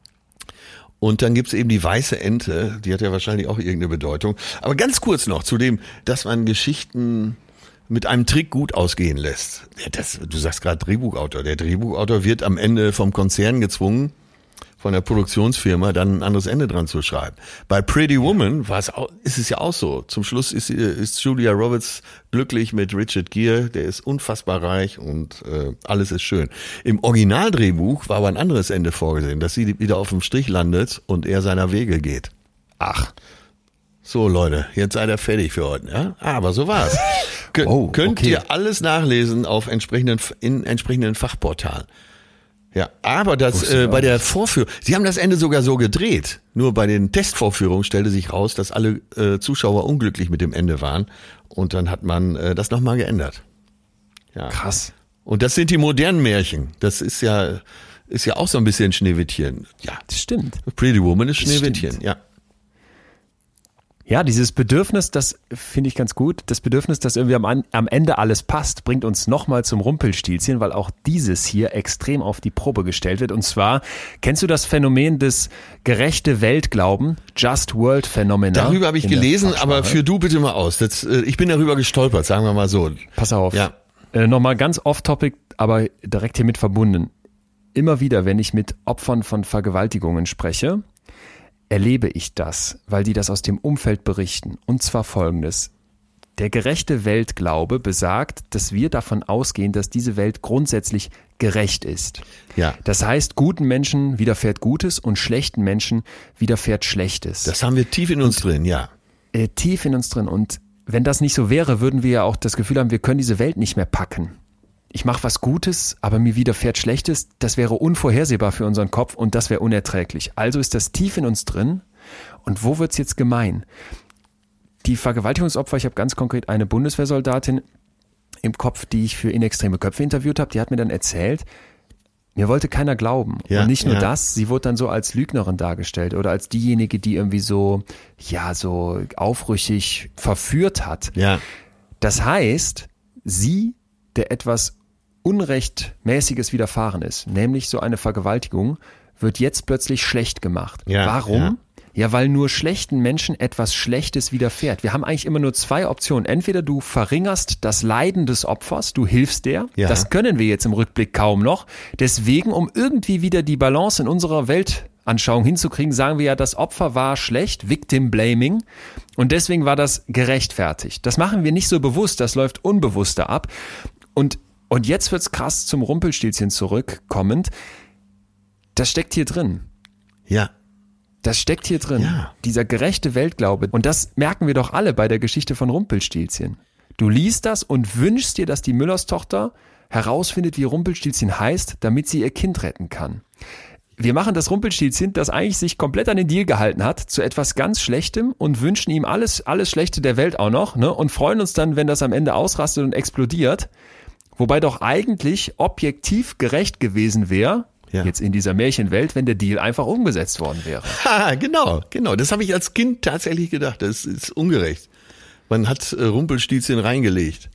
B: Und dann gibt's eben die weiße Ente, die hat ja wahrscheinlich auch irgendeine Bedeutung. Aber ganz kurz noch zu dem, dass man Geschichten mit einem Trick gut ausgehen lässt. Ja, das, du sagst gerade Drehbuchautor. Der Drehbuchautor wird am Ende vom Konzern gezwungen, von der Produktionsfirma, dann ein anderes Ende dran zu schreiben. Bei Pretty Woman war es auch, ist es ja auch so. Zum Schluss ist, ist Julia Roberts glücklich mit Richard Gere, der ist unfassbar reich und äh, alles ist schön. Im Originaldrehbuch war aber ein anderes Ende vorgesehen, dass sie wieder auf dem Strich landet und er seiner Wege geht.
A: Ach.
B: So Leute, jetzt seid ihr fertig für heute, ja? Aber so war's. Kön-
A: oh,
B: könnt
A: okay.
B: ihr alles nachlesen auf entsprechenden in entsprechenden Fachportalen. Ja, aber das äh, bei der Vorführung, sie haben das Ende sogar so gedreht. Nur bei den Testvorführungen stellte sich raus, dass alle äh, Zuschauer unglücklich mit dem Ende waren und dann hat man äh, das nochmal geändert. Ja.
A: Krass.
B: Und das sind die modernen Märchen. Das ist ja ist ja auch so ein bisschen Schneewittchen. Ja,
A: das stimmt.
B: Pretty Woman ist
A: Das
B: Schneewittchen,
A: stimmt.
B: ja.
A: Ja, dieses Bedürfnis, das finde ich ganz gut, das Bedürfnis, dass irgendwie am, am Ende alles passt, bringt uns nochmal zum Rumpelstilzchen, weil auch dieses hier extrem auf die Probe gestellt wird. Und zwar, kennst du das Phänomen des gerechte Weltglauben, Just World Phänomen?
B: Darüber habe ich gelesen, aber führ du bitte mal aus. Das, äh, ich bin darüber gestolpert, sagen wir mal so.
A: Pass auf,
B: Ja.
A: äh, nochmal ganz off-topic, aber direkt hiermit verbunden. Immer wieder, wenn ich mit Opfern von Vergewaltigungen spreche, erlebe ich das, weil die das aus dem Umfeld berichten. Und zwar Folgendes. Der gerechte Weltglaube besagt, dass wir davon ausgehen, dass diese Welt grundsätzlich gerecht ist.
B: Ja.
A: Das heißt, guten Menschen widerfährt Gutes und schlechten Menschen widerfährt Schlechtes.
B: Das haben wir tief in uns drin, ja.
A: Äh, tief in uns drin. Und wenn das nicht so wäre, würden wir ja auch das Gefühl haben, wir können diese Welt nicht mehr packen. Ich mache was Gutes, aber mir widerfährt Schlechtes, das wäre unvorhersehbar für unseren Kopf und das wäre unerträglich. Also ist das tief in uns drin. Und wo wird's jetzt gemein? Die Vergewaltigungsopfer, ich habe ganz konkret eine Bundeswehrsoldatin im Kopf, die ich für In extreme Köpfe interviewt habe, die hat mir dann erzählt, mir wollte keiner glauben.
B: Ja,
A: und nicht nur
B: ja.
A: das, sie wurde dann so als Lügnerin dargestellt oder als diejenige, die irgendwie so, ja, so aufrüchig verführt hat.
B: Ja.
A: Das heißt, sie, der etwas Unrechtmäßiges widerfahren ist, nämlich so eine Vergewaltigung, wird jetzt plötzlich schlecht gemacht.
B: Ja,
A: Warum?
B: ja.
A: Ja, weil nur schlechten Menschen etwas Schlechtes widerfährt. Wir haben eigentlich immer nur zwei Optionen. Entweder du verringerst das Leiden des Opfers, du hilfst der.
B: Ja.
A: Das können wir jetzt im Rückblick kaum noch. Deswegen, um irgendwie wieder die Balance in unserer Weltanschauung hinzukriegen, sagen wir ja, das Opfer war schlecht, Victim Blaming. Und deswegen war das gerechtfertigt. Das machen wir nicht so bewusst, das läuft unbewusster ab. Und, und jetzt wird's krass zum Rumpelstilzchen zurückkommend. Das steckt hier drin.
B: Ja.
A: Das steckt hier drin.
B: Ja.
A: Dieser gerechte Weltglaube. Und das merken wir doch alle bei der Geschichte von Rumpelstilzchen. Du liest das und wünschst dir, dass die Müllerstochter herausfindet, wie Rumpelstilzchen heißt, damit sie ihr Kind retten kann. Wir machen das Rumpelstilzchen, das eigentlich sich komplett an den Deal gehalten hat, zu etwas ganz Schlechtem und wünschen ihm alles, alles Schlechte der Welt auch noch, ne? Und freuen uns dann, wenn das am Ende ausrastet und explodiert. Wobei doch eigentlich objektiv gerecht gewesen wäre,
B: Ja.
A: jetzt in dieser Märchenwelt, wenn der Deal einfach umgesetzt worden wäre.
B: Ha, genau, genau. Das habe ich als Kind tatsächlich gedacht. Das ist ungerecht. Man hat äh, Rumpelstilzchen reingelegt.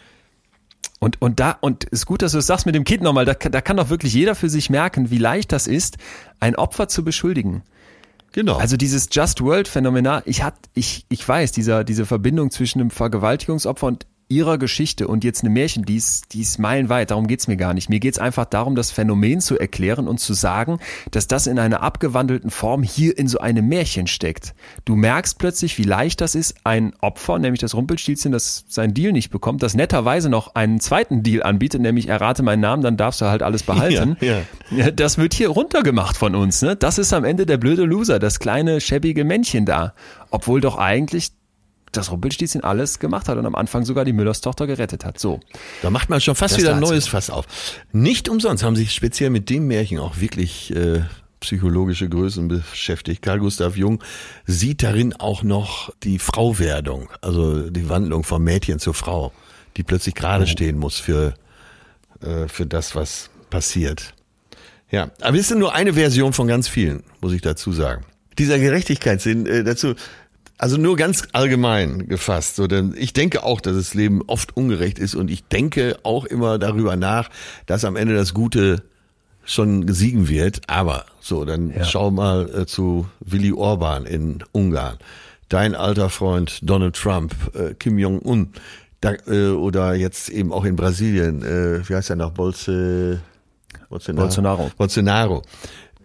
A: Und, und da, und ist gut, dass du es sagst mit dem Kind nochmal, da, da kann doch wirklich jeder für sich merken, wie leicht das ist, ein Opfer zu beschuldigen.
B: Genau.
A: Also dieses Just World Phänomen, ich hat, ich, ich weiß, dieser, diese Verbindung zwischen einem Vergewaltigungsopfer und ihrer Geschichte und jetzt eine Märchen, die ist, die ist meilenweit, darum geht's mir gar nicht. Mir geht's einfach darum, das Phänomen zu erklären und zu sagen, dass das in einer abgewandelten Form hier in so einem Märchen steckt. Du merkst plötzlich, wie leicht das ist, ein Opfer, nämlich das Rumpelstilzchen, das seinen Deal nicht bekommt, das netterweise noch einen zweiten Deal anbietet, nämlich errate meinen Namen, dann darfst du halt alles behalten.
B: Ja, ja.
A: Das wird hier runtergemacht von uns, ne? Das ist am Ende der blöde Loser, das kleine schäbige Männchen da. Obwohl doch eigentlich das Rumpelstilzchen alles gemacht hat und am Anfang sogar die Müllerstochter gerettet hat. So.
B: Da macht man schon fast
A: Das
B: wieder ein
A: dazu.
B: neues Fass auf. Nicht umsonst haben sich speziell mit dem Märchen auch wirklich äh, psychologische Größen beschäftigt. Carl Gustav Jung sieht darin auch noch die Frauwerdung, also die Wandlung vom Mädchen zur Frau, die plötzlich gerade
A: Oh.
B: stehen muss für, äh, für das, was passiert. Ja, aber es ist nur eine Version von ganz vielen, muss ich dazu sagen. Dieser Gerechtigkeitssinn, äh, dazu, also nur ganz allgemein gefasst. So, denn ich denke auch, dass das Leben oft ungerecht ist und ich denke auch immer darüber nach, dass am Ende das Gute schon siegen wird. Aber so, dann
A: Ja.
B: schau mal äh, zu Willi Orban in Ungarn. Dein alter Freund Donald Trump, äh, Kim Jong-un, da, äh, oder jetzt eben auch in Brasilien, äh, wie heißt er noch, Bolse, Bolsonaro.
A: Bolsonaro.
B: Bolsonaro.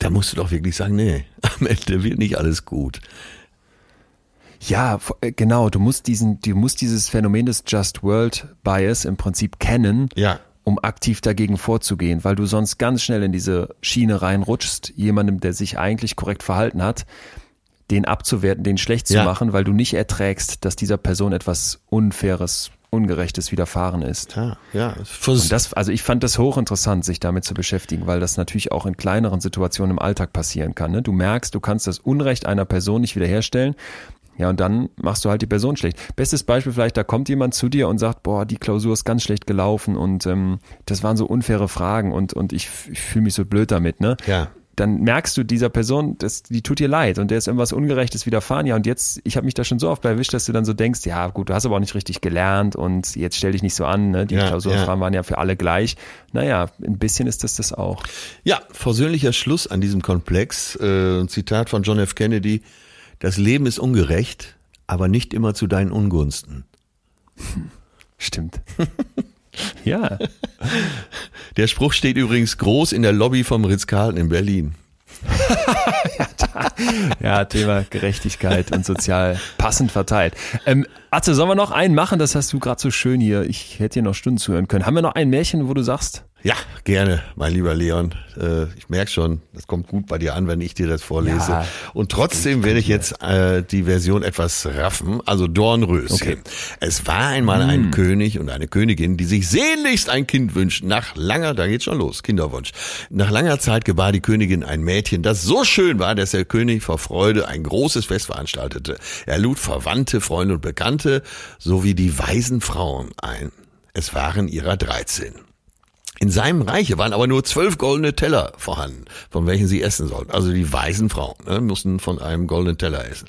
B: da musst du doch wirklich sagen, nee, am Ende wird nicht alles gut.
A: Ja, genau. Du musst diesen, du musst dieses Phänomen des Just World Bias im Prinzip kennen,
B: ja.
A: um aktiv dagegen vorzugehen, weil du sonst ganz schnell in diese Schiene reinrutschst, jemandem, der sich eigentlich korrekt verhalten hat, den abzuwerten, den schlecht zu
B: ja.
A: machen, weil du nicht erträgst, dass dieser Person etwas Unfaires, Ungerechtes widerfahren ist.
B: Ja, ja.
A: Und das, also ich fand das hochinteressant, sich damit zu beschäftigen, weil das natürlich auch in kleineren Situationen im Alltag passieren kann. Ne? Du merkst, du kannst das Unrecht einer Person nicht wiederherstellen. Ja, und dann machst du halt die Person schlecht. Bestes Beispiel vielleicht, da kommt jemand zu dir und sagt, boah, die Klausur ist ganz schlecht gelaufen und ähm, das waren so unfaire Fragen und, und ich, ich fühle mich so blöd damit, ne?
B: Ja.
A: Dann merkst du dieser Person, das, die tut dir leid und der ist irgendwas Ungerechtes widerfahren. Ja, und jetzt, ich habe mich da schon so oft bei erwischt, dass du dann so denkst, ja gut, du hast aber auch nicht richtig gelernt und jetzt stell dich nicht so an, ne? Die
B: ja,
A: Klausurfragen
B: ja.
A: waren ja für alle gleich. Naja, ein bisschen ist das das auch.
B: Ja, versöhnlicher Schluss an diesem Komplex. Äh, ein Zitat von John F. Kennedy: Das Leben ist ungerecht, aber nicht immer zu deinen Ungunsten.
A: Stimmt. Ja.
B: Der Spruch steht übrigens groß in der Lobby vom Ritz-Carlton in Berlin.
A: Ja, Thema Gerechtigkeit und sozial passend verteilt. Ähm, Atze, sollen wir noch einen machen? Das hast du gerade so schön hier. Ich hätte hier noch Stunden zuhören können. Haben wir noch ein Märchen, wo du sagst?
B: Ja, gerne, mein lieber Leon. Äh, ich merke schon, das kommt gut bei dir an, wenn ich dir das vorlese. Ja, und trotzdem werde ich jetzt äh, die Version etwas raffen, also Dornröschen. Okay. Es war einmal ein hm. König und eine Königin, die sich sehnlichst ein Kind wünschten. Nach langer, da geht's schon los, Kinderwunsch. Nach langer Zeit gebar die Königin ein Mädchen, das so schön war, dass der König vor Freude ein großes Fest veranstaltete. Er lud Verwandte, Freunde und Bekannte sowie die weisen Frauen ein. Es waren ihrer dreizehn. In seinem Reiche waren aber nur zwölf goldene Teller vorhanden, von welchen sie essen sollten. Also die weisen Frauen ne, mussten von einem goldenen Teller essen.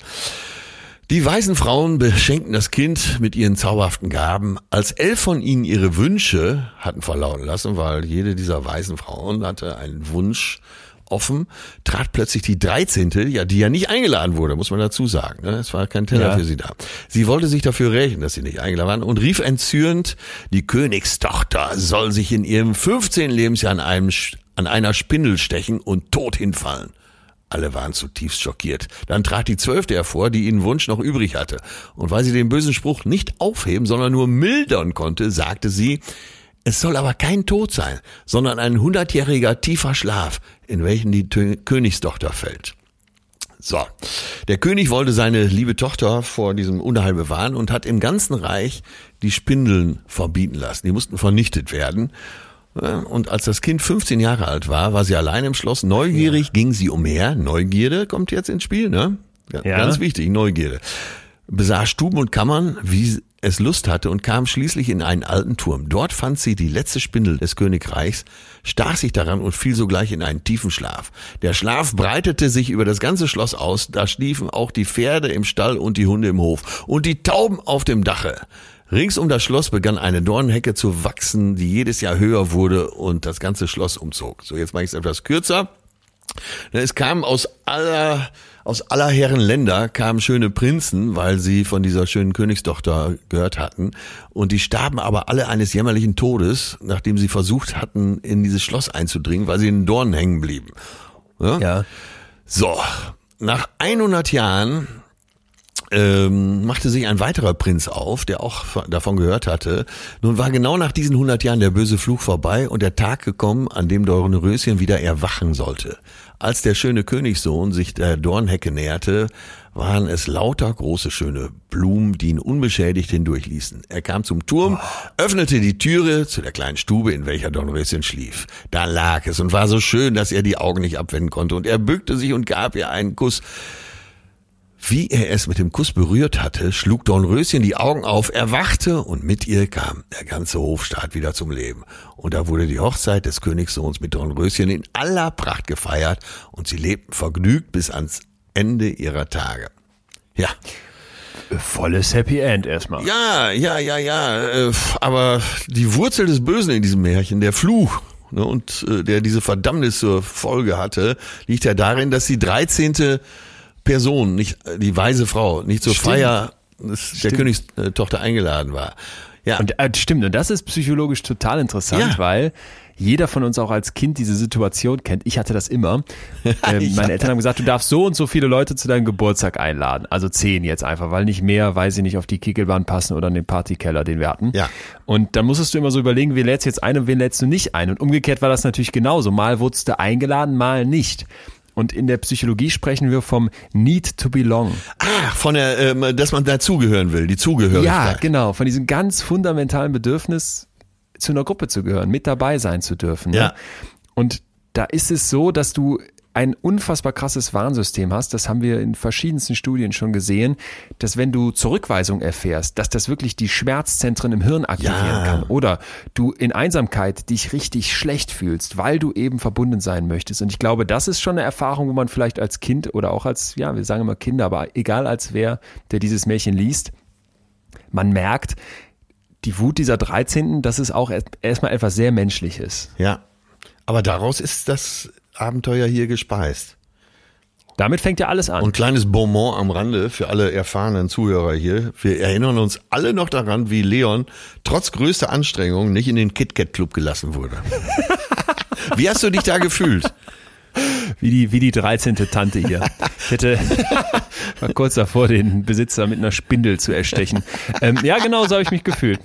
B: Die weisen Frauen beschenkten das Kind mit ihren zauberhaften Gaben. Als elf von ihnen ihre Wünsche hatten verlauten lassen, weil jede dieser weisen Frauen hatte einen Wunsch offen, trat plötzlich die dreizehnte, ja, die ja nicht eingeladen wurde, muss man dazu sagen. Ne? Es war kein Teller ja. für sie da. Sie wollte sich dafür rächen, dass sie nicht eingeladen waren und rief entzürnt, die Königstochter soll sich in ihrem fünfzehnten Lebensjahr an einem an einer Spindel stechen und tot hinfallen. Alle waren zutiefst schockiert. Dann trat die Zwölfte hervor, die ihren Wunsch noch übrig hatte. Und weil sie den bösen Spruch nicht aufheben, sondern nur mildern konnte, sagte sie: Es soll aber kein Tod sein, sondern ein hundertjähriger tiefer Schlaf, in welchen die Tö- Königstochter fällt. So, der König wollte seine liebe Tochter vor diesem Unheil bewahren und hat im ganzen Reich die Spindeln verbieten lassen. Die mussten vernichtet werden. Und als das Kind fünfzehn Jahre alt war, war sie allein im Schloss. Neugierig ja. ging sie umher. Neugierde kommt jetzt ins Spiel, ne? Ja. Ganz wichtig, Neugierde. Besah Stuben und Kammern, wie es Lust hatte, und kam schließlich in einen alten Turm. Dort fand sie die letzte Spindel des Königreichs, stach sich daran und fiel sogleich in einen tiefen Schlaf. Der Schlaf breitete sich über das ganze Schloss aus, da schliefen auch die Pferde im Stall und die Hunde im Hof und die Tauben auf dem Dache. Rings um das Schloss begann eine Dornhecke zu wachsen, die jedes Jahr höher wurde und das ganze Schloss umzog. So, jetzt mache ich es etwas kürzer. Es kamen aus aller, aus aller Herren Länder kamen schöne Prinzen, weil sie von dieser schönen Königstochter gehört hatten. Und die starben aber alle eines jämmerlichen Todes, nachdem sie versucht hatten, in dieses Schloss einzudringen, weil sie in den Dornen hängen blieben. Ja? Ja. So, nach hundert Jahren ähm, machte sich ein weiterer Prinz auf, der auch davon gehört hatte. Nun war genau nach diesen hundert Jahren der böse Fluch vorbei und der Tag gekommen, an dem Dornröschen wieder erwachen sollte. Als der schöne Königssohn sich der Dornhecke näherte, waren es lauter große, schöne Blumen, die ihn unbeschädigt hindurchließen. Er kam zum Turm, öffnete die Türe zu der kleinen Stube, in welcher Dornröschen schlief. Da lag es und war so schön, dass er die Augen nicht abwenden konnte, und er bückte sich und gab ihr einen Kuss. Wie er es mit dem Kuss berührt hatte, schlug Dornröschen die Augen auf, erwachte, und mit ihr kam der ganze Hofstaat wieder zum Leben. Und da wurde die Hochzeit des Königssohns mit Dornröschen in aller Pracht gefeiert, und sie lebten vergnügt bis ans Ende ihrer Tage. Ja.
A: Volles Happy End erstmal.
B: Ja, ja, ja, ja. Aber die Wurzel des Bösen in diesem Märchen, der Fluch, ne, und der diese Verdammnis zur Folge hatte, liegt ja darin, dass die dreizehnte Person, nicht die weise Frau, nicht zur Stimmt. Feier der Stimmt. Königstochter eingeladen war. Ja.
A: Und äh, stimmt, und das ist psychologisch total interessant,
B: Ja.
A: weil jeder von uns auch als Kind diese Situation kennt. Ich hatte das immer. Ähm, meine Eltern haben gesagt, du darfst so und so viele Leute zu deinem Geburtstag einladen. Also zehn jetzt einfach, weil nicht mehr, weil sie nicht auf die Kickelbahn passen oder in den Partykeller, den wir hatten.
B: Ja.
A: Und dann musstest du immer so überlegen, wen lädst du jetzt ein und wen lädst du nicht ein. Und umgekehrt war das natürlich genauso. Mal wurdest du eingeladen, mal nicht. Und in der Psychologie sprechen wir vom Need to Belong.
B: Ah, von der, ähm, dass man dazugehören will, die Zugehörigkeit.
A: Ja, genau. Von diesem ganz fundamentalen Bedürfnis, zu einer Gruppe zu gehören, mit dabei sein zu dürfen. Ne?
B: Ja.
A: Und da ist es so, dass du ein unfassbar krasses Warnsystem hast. Das haben wir in verschiedensten Studien schon gesehen, dass wenn du Zurückweisung erfährst, dass das wirklich die Schmerzzentren im Hirn aktivieren
B: Ja.
A: kann. Oder du in Einsamkeit dich richtig schlecht fühlst, weil du eben verbunden sein möchtest. Und ich glaube, das ist schon eine Erfahrung, wo man vielleicht als Kind oder auch als, ja, wir sagen immer Kinder, aber egal als wer, der dieses Märchen liest, man merkt, die Wut dieser dreizehnten, das ist auch erst- erstmal etwas sehr Menschliches.
B: Ja. Aber daraus ist das Abenteuer hier gespeist.
A: Damit fängt ja alles an.
B: Und kleines Bonbon am Rande für alle erfahrenen Zuhörer hier. Wir erinnern uns alle noch daran, wie Leon trotz größter Anstrengung nicht in den KitKat-Club gelassen wurde. Wie hast du dich da gefühlt?
A: Wie die, wie die dreizehnte Tante hier. Ich hätte war kurz davor, den Besitzer mit einer Spindel zu erstechen. Ähm, ja, genau so habe ich mich gefühlt.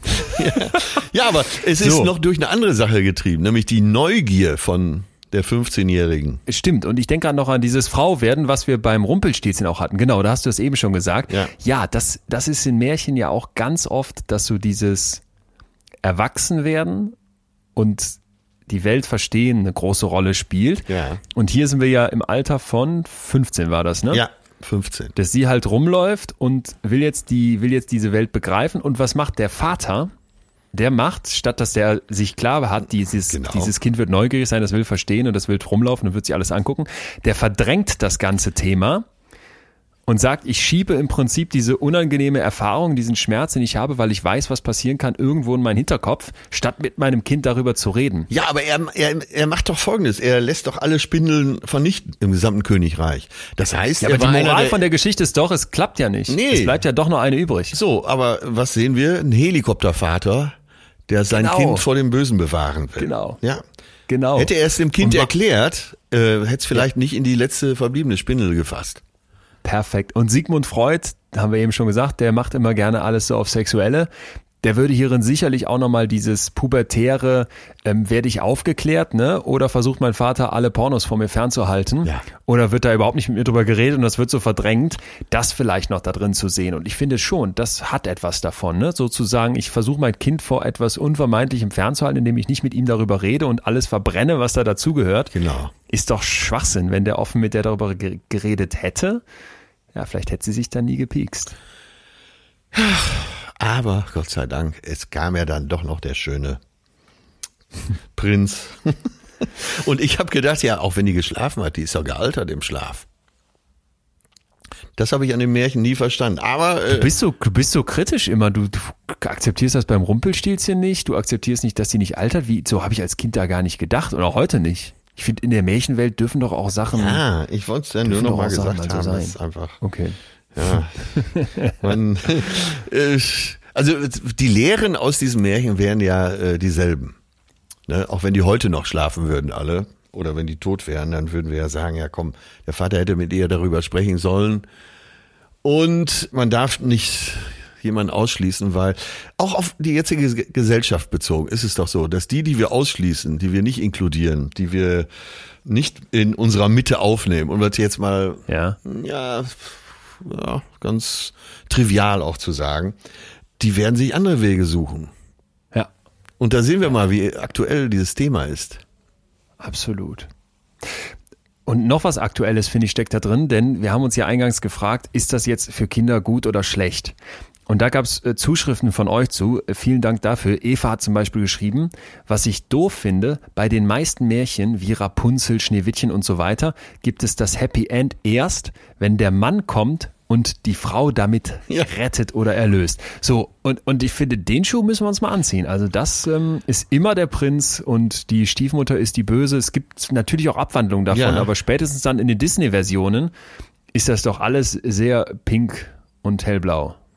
B: Ja, aber es ist
A: So.
B: noch durch eine andere Sache getrieben, nämlich die Neugier von der fünfzehnjährigen.
A: Stimmt. Und ich denke gerade noch an dieses Frauwerden, was wir beim Rumpelstilzchen auch hatten. Genau, da hast du es eben schon gesagt.
B: Ja.
A: ja das, das ist in Märchen ja auch ganz oft, dass du dieses Erwachsenwerden und die Welt verstehen eine große Rolle spielt.
B: Ja.
A: Und hier sind wir ja im Alter von fünfzehn war das, ne?
B: Ja, fünfzehn.
A: Dass sie halt rumläuft und will jetzt die, will jetzt diese Welt begreifen. Und was macht der Vater? Der macht, statt dass der sich klar hat, dieses,
B: Genau.
A: dieses Kind wird neugierig sein, das will verstehen und das will rumlaufen und wird sich alles angucken, der verdrängt das ganze Thema und sagt, ich schiebe im Prinzip diese unangenehme Erfahrung, diesen Schmerz, den ich habe, weil ich weiß, was passieren kann, irgendwo in meinen Hinterkopf, statt mit meinem Kind darüber zu reden.
B: Ja, aber er, er, er macht doch Folgendes. Er lässt doch alle Spindeln vernichten im gesamten Königreich. Das heißt,
A: Ja,
B: er
A: aber
B: war
A: die
B: einer
A: Moral
B: der,
A: von der Geschichte ist doch, es klappt ja nicht.
B: Nee.
A: Es bleibt ja doch noch eine übrig.
B: So, aber was sehen wir? Ein Helikoptervater, der sein
A: Genau.
B: Kind vor dem Bösen bewahren will.
A: Genau.
B: Ja.
A: Genau.
B: Hätte er es dem Kind
A: Und ma-
B: erklärt, äh, hätte es vielleicht nicht in die letzte verbliebene Spindel gefasst.
A: Perfekt. Und Sigmund Freud, haben wir eben schon gesagt, der macht immer gerne alles so auf Sexuelle. Der würde hierin sicherlich auch nochmal dieses pubertäre, ähm, werde ich aufgeklärt, ne? Oder versucht mein Vater alle Pornos vor mir fernzuhalten?
B: Ja.
A: Oder wird da überhaupt nicht mit mir drüber geredet und das wird so verdrängt, das vielleicht noch da drin zu sehen. Und ich finde schon, das hat etwas davon, ne? Sozusagen, ich versuche mein Kind vor etwas Unvermeidlichem fernzuhalten, indem ich nicht mit ihm darüber rede und alles verbrenne, was da dazugehört.
B: Genau.
A: Ist doch Schwachsinn, wenn der offen mit der darüber ge- geredet hätte. Ja, vielleicht hätte sie sich dann nie gepiekst.
B: Aber Gott sei Dank, es kam ja dann doch noch der schöne Prinz. Und ich habe gedacht, ja, auch wenn die geschlafen hat, die ist ja gealtert im Schlaf. Das habe ich an dem Märchen nie verstanden. Aber
A: Du
B: äh,
A: bist so, du bist so kritisch immer. Du, du akzeptierst das beim Rumpelstilzchen nicht. Du akzeptierst nicht, dass sie nicht altert. Wie, so habe ich als Kind da gar nicht gedacht und auch heute nicht. Ich finde, in der Märchenwelt dürfen doch auch Sachen.
B: ja, ich wollte es dann nur
A: Dürfen
B: noch
A: doch
B: mal
A: auch Sachen
B: gesagt
A: mal so
B: haben.
A: sein.
B: Das ist einfach.
A: Okay.
B: Ja. Man, äh, also die Lehren aus diesem Märchen wären ja äh, dieselben. Ne? Auch wenn die heute noch schlafen würden alle oder wenn die tot wären, dann würden wir ja sagen, ja komm, der Vater hätte mit ihr darüber sprechen sollen. Und man darf nicht jemanden ausschließen, weil auch auf die jetzige Gesellschaft bezogen ist es doch so, dass die, die wir ausschließen, die wir nicht inkludieren, die wir nicht in unserer Mitte aufnehmen, um das jetzt mal
A: Ja.
B: ja, ja, ganz trivial auch zu sagen, die werden sich andere Wege suchen.
A: Ja,
B: Und da sehen wir mal, wie aktuell dieses Thema ist.
A: absolut. Und noch was Aktuelles, finde ich, steckt da drin, denn wir haben uns ja eingangs gefragt, ist das jetzt für Kinder gut oder schlecht? Und da gab es äh, Zuschriften von euch zu. Äh, vielen Dank dafür. Eva hat zum Beispiel geschrieben, was ich doof finde, bei den meisten Märchen wie Rapunzel, Schneewittchen und so weiter gibt es das Happy End erst, wenn der Mann kommt und die Frau damit
B: Ja.
A: rettet oder erlöst. So, und, und ich finde, den Schuh müssen wir uns mal anziehen. Also das ähm, ist immer der Prinz und die Stiefmutter ist die Böse. Es gibt natürlich auch Abwandlungen davon,
B: Ja.
A: aber spätestens dann in den Disney-Versionen ist das doch alles sehr pink und hellblau.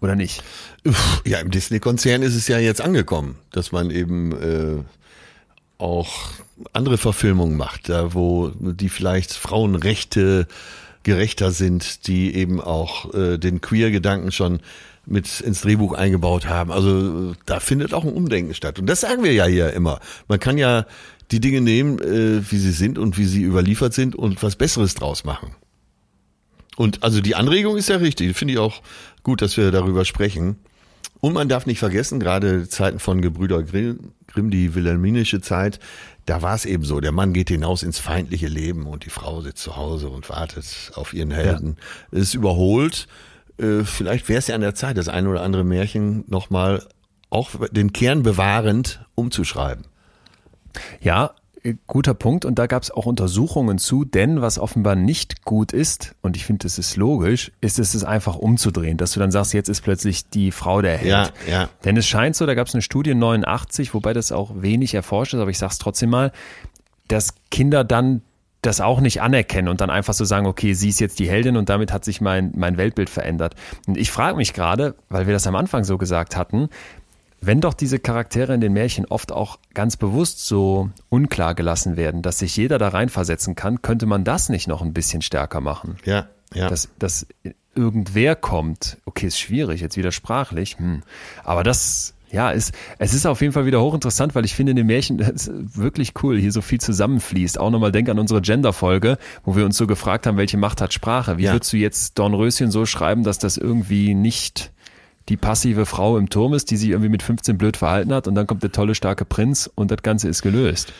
A: Oder nicht?
B: Ja, im Disney-Konzern ist es ja jetzt angekommen, dass man eben äh, auch andere Verfilmungen macht, da wo die vielleicht Frauenrechte gerechter sind, die eben auch äh, den Queer-Gedanken schon mit ins Drehbuch eingebaut haben. Also da findet auch ein Umdenken statt. Und das sagen wir ja hier immer. Man kann ja die Dinge nehmen, äh, wie sie sind und wie sie überliefert sind und was Besseres draus machen. Und also die Anregung ist ja richtig. Finde ich auch gut, dass wir darüber sprechen. Und man darf nicht vergessen, gerade Zeiten von Gebrüder Grimm, die wilhelminische Zeit, da war es eben so, der Mann geht hinaus ins feindliche Leben und die Frau sitzt zu Hause und wartet auf ihren Helden. Es ja. ist überholt. Äh, vielleicht wäre es ja an der Zeit, das ein oder andere Märchen nochmal auch den Kern bewahrend umzuschreiben.
A: Ja, guter Punkt. Und da gab es auch Untersuchungen zu, denn was offenbar nicht gut ist, und ich finde, das ist logisch, ist es, es einfach umzudrehen, dass du dann sagst, jetzt ist plötzlich die Frau der Held.
B: Ja, ja.
A: Denn es scheint so, da gab es eine Studie neunundachtzig, wobei das auch wenig erforscht ist, aber ich sag's trotzdem mal, dass Kinder dann das auch nicht anerkennen und dann einfach so sagen, okay, sie ist jetzt die Heldin und damit hat sich mein, mein Weltbild verändert. Und ich frage mich gerade, weil wir das am Anfang so gesagt hatten, wenn doch diese Charaktere in den Märchen oft auch ganz bewusst so unklar gelassen werden, dass sich jeder da reinversetzen kann, könnte man das nicht noch ein bisschen stärker machen?
B: Ja, ja.
A: Dass, dass irgendwer kommt, okay, ist schwierig, jetzt wieder sprachlich, hm. aber das, ja, ist, es ist auf jeden Fall wieder hochinteressant, weil ich finde in den Märchen, das ist wirklich cool, hier so viel zusammenfließt. Auch nochmal denk an unsere Gender-Folge, wo wir uns so gefragt haben, welche Macht hat Sprache? Wie
B: ja.
A: würdest du jetzt Dornröschen so schreiben, dass das irgendwie nicht die passive Frau im Turm ist, die sich irgendwie mit fünfzehn blöd verhalten hat und dann kommt der tolle, starke Prinz und das Ganze ist gelöst?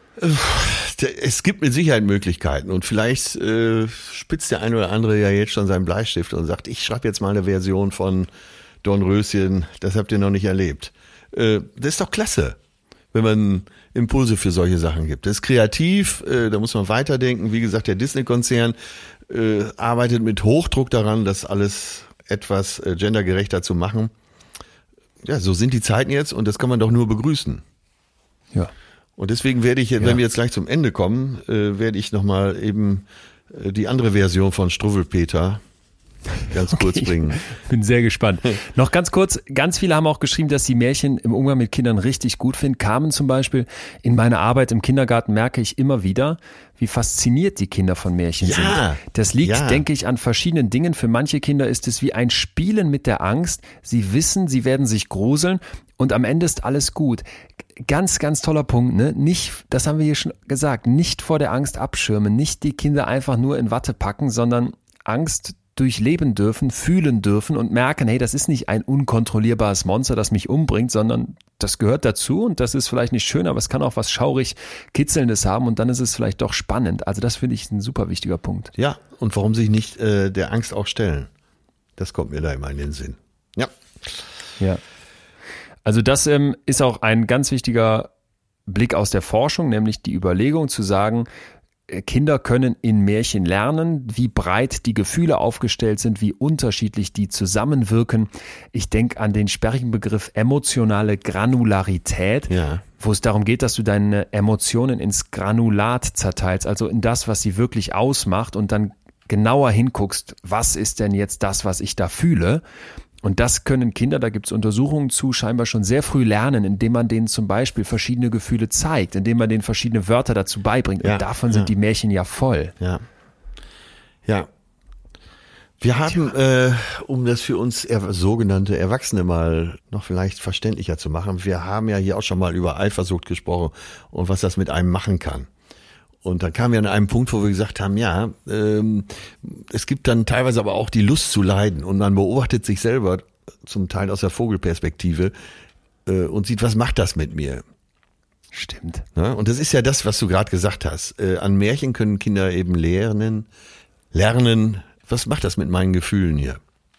B: Es gibt mit Sicherheit Möglichkeiten und vielleicht äh, spitzt der eine oder andere ja jetzt schon seinen Bleistift und sagt, ich schreibe jetzt mal eine Version von Dornröschen, das habt ihr noch nicht erlebt. Äh, das ist doch klasse, wenn man Impulse für solche Sachen gibt. Das ist kreativ, äh, da muss man weiterdenken. Wie gesagt, der Disney-Konzern äh, arbeitet mit Hochdruck daran, das alles etwas äh, gendergerechter zu machen. Ja, so sind die Zeiten jetzt und das kann man doch nur begrüßen.
A: Ja.
B: Und deswegen werde ich, wenn
A: ja.
B: wir jetzt gleich zum Ende kommen, äh, werde ich nochmal eben äh, die andere Version von Struwwelpeter ganz okay. kurz bringen.
A: Bin sehr gespannt. Noch ganz kurz, ganz viele haben auch geschrieben, dass sie Märchen im Umgang mit Kindern richtig gut finden. Carmen zum Beispiel, in meiner Arbeit im Kindergarten merke ich immer wieder, wie fasziniert die Kinder von Märchen
B: ja,
A: sind. Das liegt,
B: ja.
A: denke ich, an verschiedenen Dingen. Für manche Kinder ist es wie ein Spielen mit der Angst. Sie wissen, sie werden sich gruseln und am Ende ist alles gut. Ganz, ganz toller Punkt, ne? Nicht, das haben wir hier schon gesagt, nicht vor der Angst abschirmen, nicht die Kinder einfach nur in Watte packen, sondern Angst durchleben dürfen, fühlen dürfen und merken, hey, das ist nicht ein unkontrollierbares Monster, das mich umbringt, sondern das gehört dazu und das ist vielleicht nicht schön, aber es kann auch was schaurig Kitzelndes haben und dann ist es vielleicht doch spannend. Also das finde ich ein super wichtiger Punkt.
B: Ja, und warum sich nicht äh, der Angst auch stellen? Das kommt mir da immer in den Sinn. Ja.
A: Ja. Also das ähm, ist auch ein ganz wichtiger Blick aus der Forschung, nämlich die Überlegung zu sagen, Kinder können in Märchen lernen, wie breit die Gefühle aufgestellt sind, wie unterschiedlich die zusammenwirken. Ich denke an den sperrigen Begriff emotionale Granularität,
B: ja.
A: wo es darum geht, dass du deine Emotionen ins Granulat zerteilst, also in das, was sie wirklich ausmacht und dann genauer hinguckst, was ist denn jetzt das, was ich da fühle? Und das können Kinder, da gibt es Untersuchungen zu, scheinbar schon sehr früh lernen, indem man denen zum Beispiel verschiedene Gefühle zeigt, indem man denen verschiedene Wörter dazu beibringt. Ja, und davon sind ja. die Märchen ja voll.
B: Ja. Ja. Wir haben, äh, um das für uns er, sogenannte Erwachsene mal noch vielleicht verständlicher zu machen, wir haben ja hier auch schon mal über Eifersucht gesprochen und was das mit einem machen kann. Und dann kamen wir an einem Punkt, wo wir gesagt haben, ja, ähm, es gibt dann teilweise aber auch die Lust zu leiden und man beobachtet sich selber zum Teil aus der Vogelperspektive äh, und sieht, was macht das mit mir?
A: Stimmt.
B: Ja, und das ist ja das, was du gerade gesagt hast. Äh, an Märchen können Kinder eben lernen, lernen, was macht das mit meinen Gefühlen hier?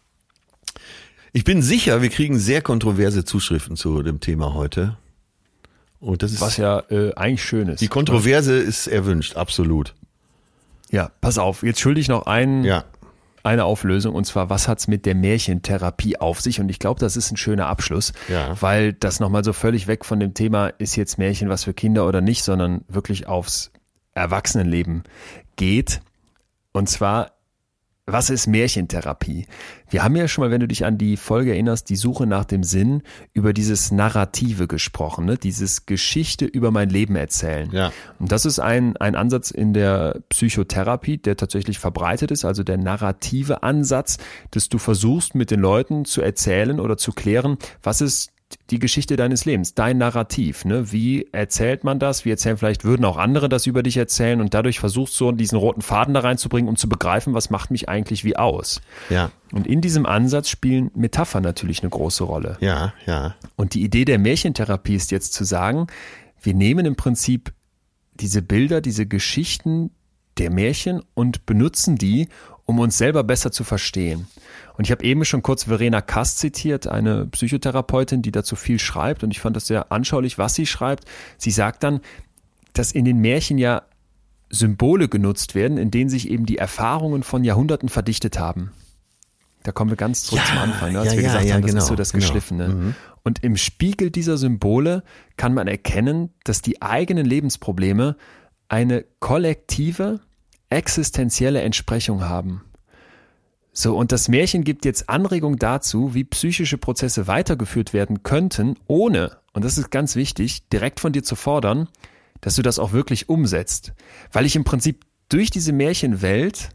B: Ich bin sicher, wir kriegen sehr kontroverse Zuschriften zu dem Thema heute. Und das ist,
A: was ja äh, eigentlich schön ist.
B: Die Kontroverse ist erwünscht, absolut.
A: Ja, pass auf, jetzt schulde ich noch einen,
B: ja.
A: eine Auflösung und zwar, was hat's mit der Märchentherapie auf sich? Und ich glaube, das ist ein schöner Abschluss,
B: ja.
A: weil das nochmal so völlig weg von dem Thema, ist jetzt Märchen was für Kinder oder nicht, sondern wirklich aufs Erwachsenenleben geht. Und zwar Was ist Märchentherapie? Wir haben ja schon mal, wenn du dich an die Folge erinnerst, die Suche nach dem Sinn, über dieses Narrative gesprochen, ne? Dieses Geschichte über mein Leben erzählen.
B: Ja.
A: Und das ist ein, ein Ansatz in der Psychotherapie, der tatsächlich verbreitet ist, also der narrative Ansatz, dass du versuchst mit den Leuten zu erzählen oder zu klären, was ist die Geschichte deines Lebens, dein Narrativ, ne? Wie erzählt man das? Wie erzählen vielleicht, würden auch andere das über dich erzählen und dadurch versuchst du diesen roten Faden da reinzubringen, um zu begreifen, was macht mich eigentlich wie aus.
B: Ja.
A: Und in diesem Ansatz spielen Metaphern natürlich eine große Rolle.
B: Ja, ja.
A: Und die Idee der Märchentherapie ist jetzt zu sagen, wir nehmen im Prinzip diese Bilder, diese Geschichten der Märchen und benutzen die, um uns selber besser zu verstehen. Und ich habe eben schon kurz Verena Kast zitiert, eine Psychotherapeutin, die dazu viel schreibt. Und ich fand das sehr anschaulich, was sie schreibt. Sie sagt dann, dass in den Märchen ja Symbole genutzt werden, in denen sich eben die Erfahrungen von Jahrhunderten verdichtet haben. Da kommen wir ganz zurück
B: Ja,
A: zum Anfang, ne, als
B: ja,
A: wir
B: ja,
A: gesagt
B: ja,
A: haben, das
B: genau,
A: ist so das
B: genau.
A: Geschliffene.
B: Mhm.
A: Und im Spiegel dieser Symbole kann man erkennen, dass die eigenen Lebensprobleme eine kollektive, existenzielle Entsprechung haben. So, und das Märchen gibt jetzt Anregung dazu, wie psychische Prozesse weitergeführt werden könnten, ohne, und das ist ganz wichtig, direkt von dir zu fordern, dass du das auch wirklich umsetzt. Weil ich im Prinzip durch diese Märchenwelt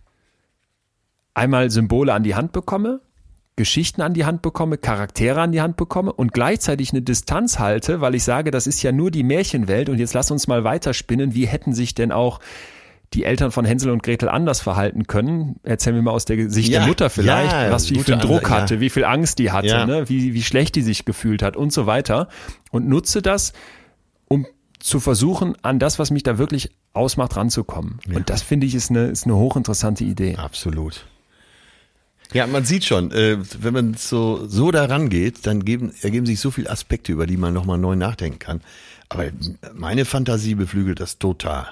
A: einmal Symbole an die Hand bekomme, Geschichten an die Hand bekomme, Charaktere an die Hand bekomme und gleichzeitig eine Distanz halte, weil ich sage, das ist ja nur die Märchenwelt und jetzt lass uns mal weiterspinnen, wie hätten sich denn auch die Eltern von Hänsel und Gretel anders verhalten können. Erzähl mir mal aus der Sicht
B: Ja,
A: der Mutter vielleicht,
B: ja,
A: was wie viel
B: gute
A: Druck
B: Ansatz,
A: hatte,
B: ja.
A: wie viel Angst die hatte,
B: Ja.
A: ne? wie, wie schlecht die sich gefühlt hat und so weiter. Und nutze das, um zu versuchen, an das, was mich da wirklich ausmacht, ranzukommen.
B: Ja.
A: Und das finde ich ist eine, ist eine hochinteressante Idee.
B: Absolut. Ja, man sieht schon, äh, wenn man so, so daran geht, dann geben, ergeben sich so viele Aspekte, über die man nochmal neu nachdenken kann. Aber meine Fantasie beflügelt das total.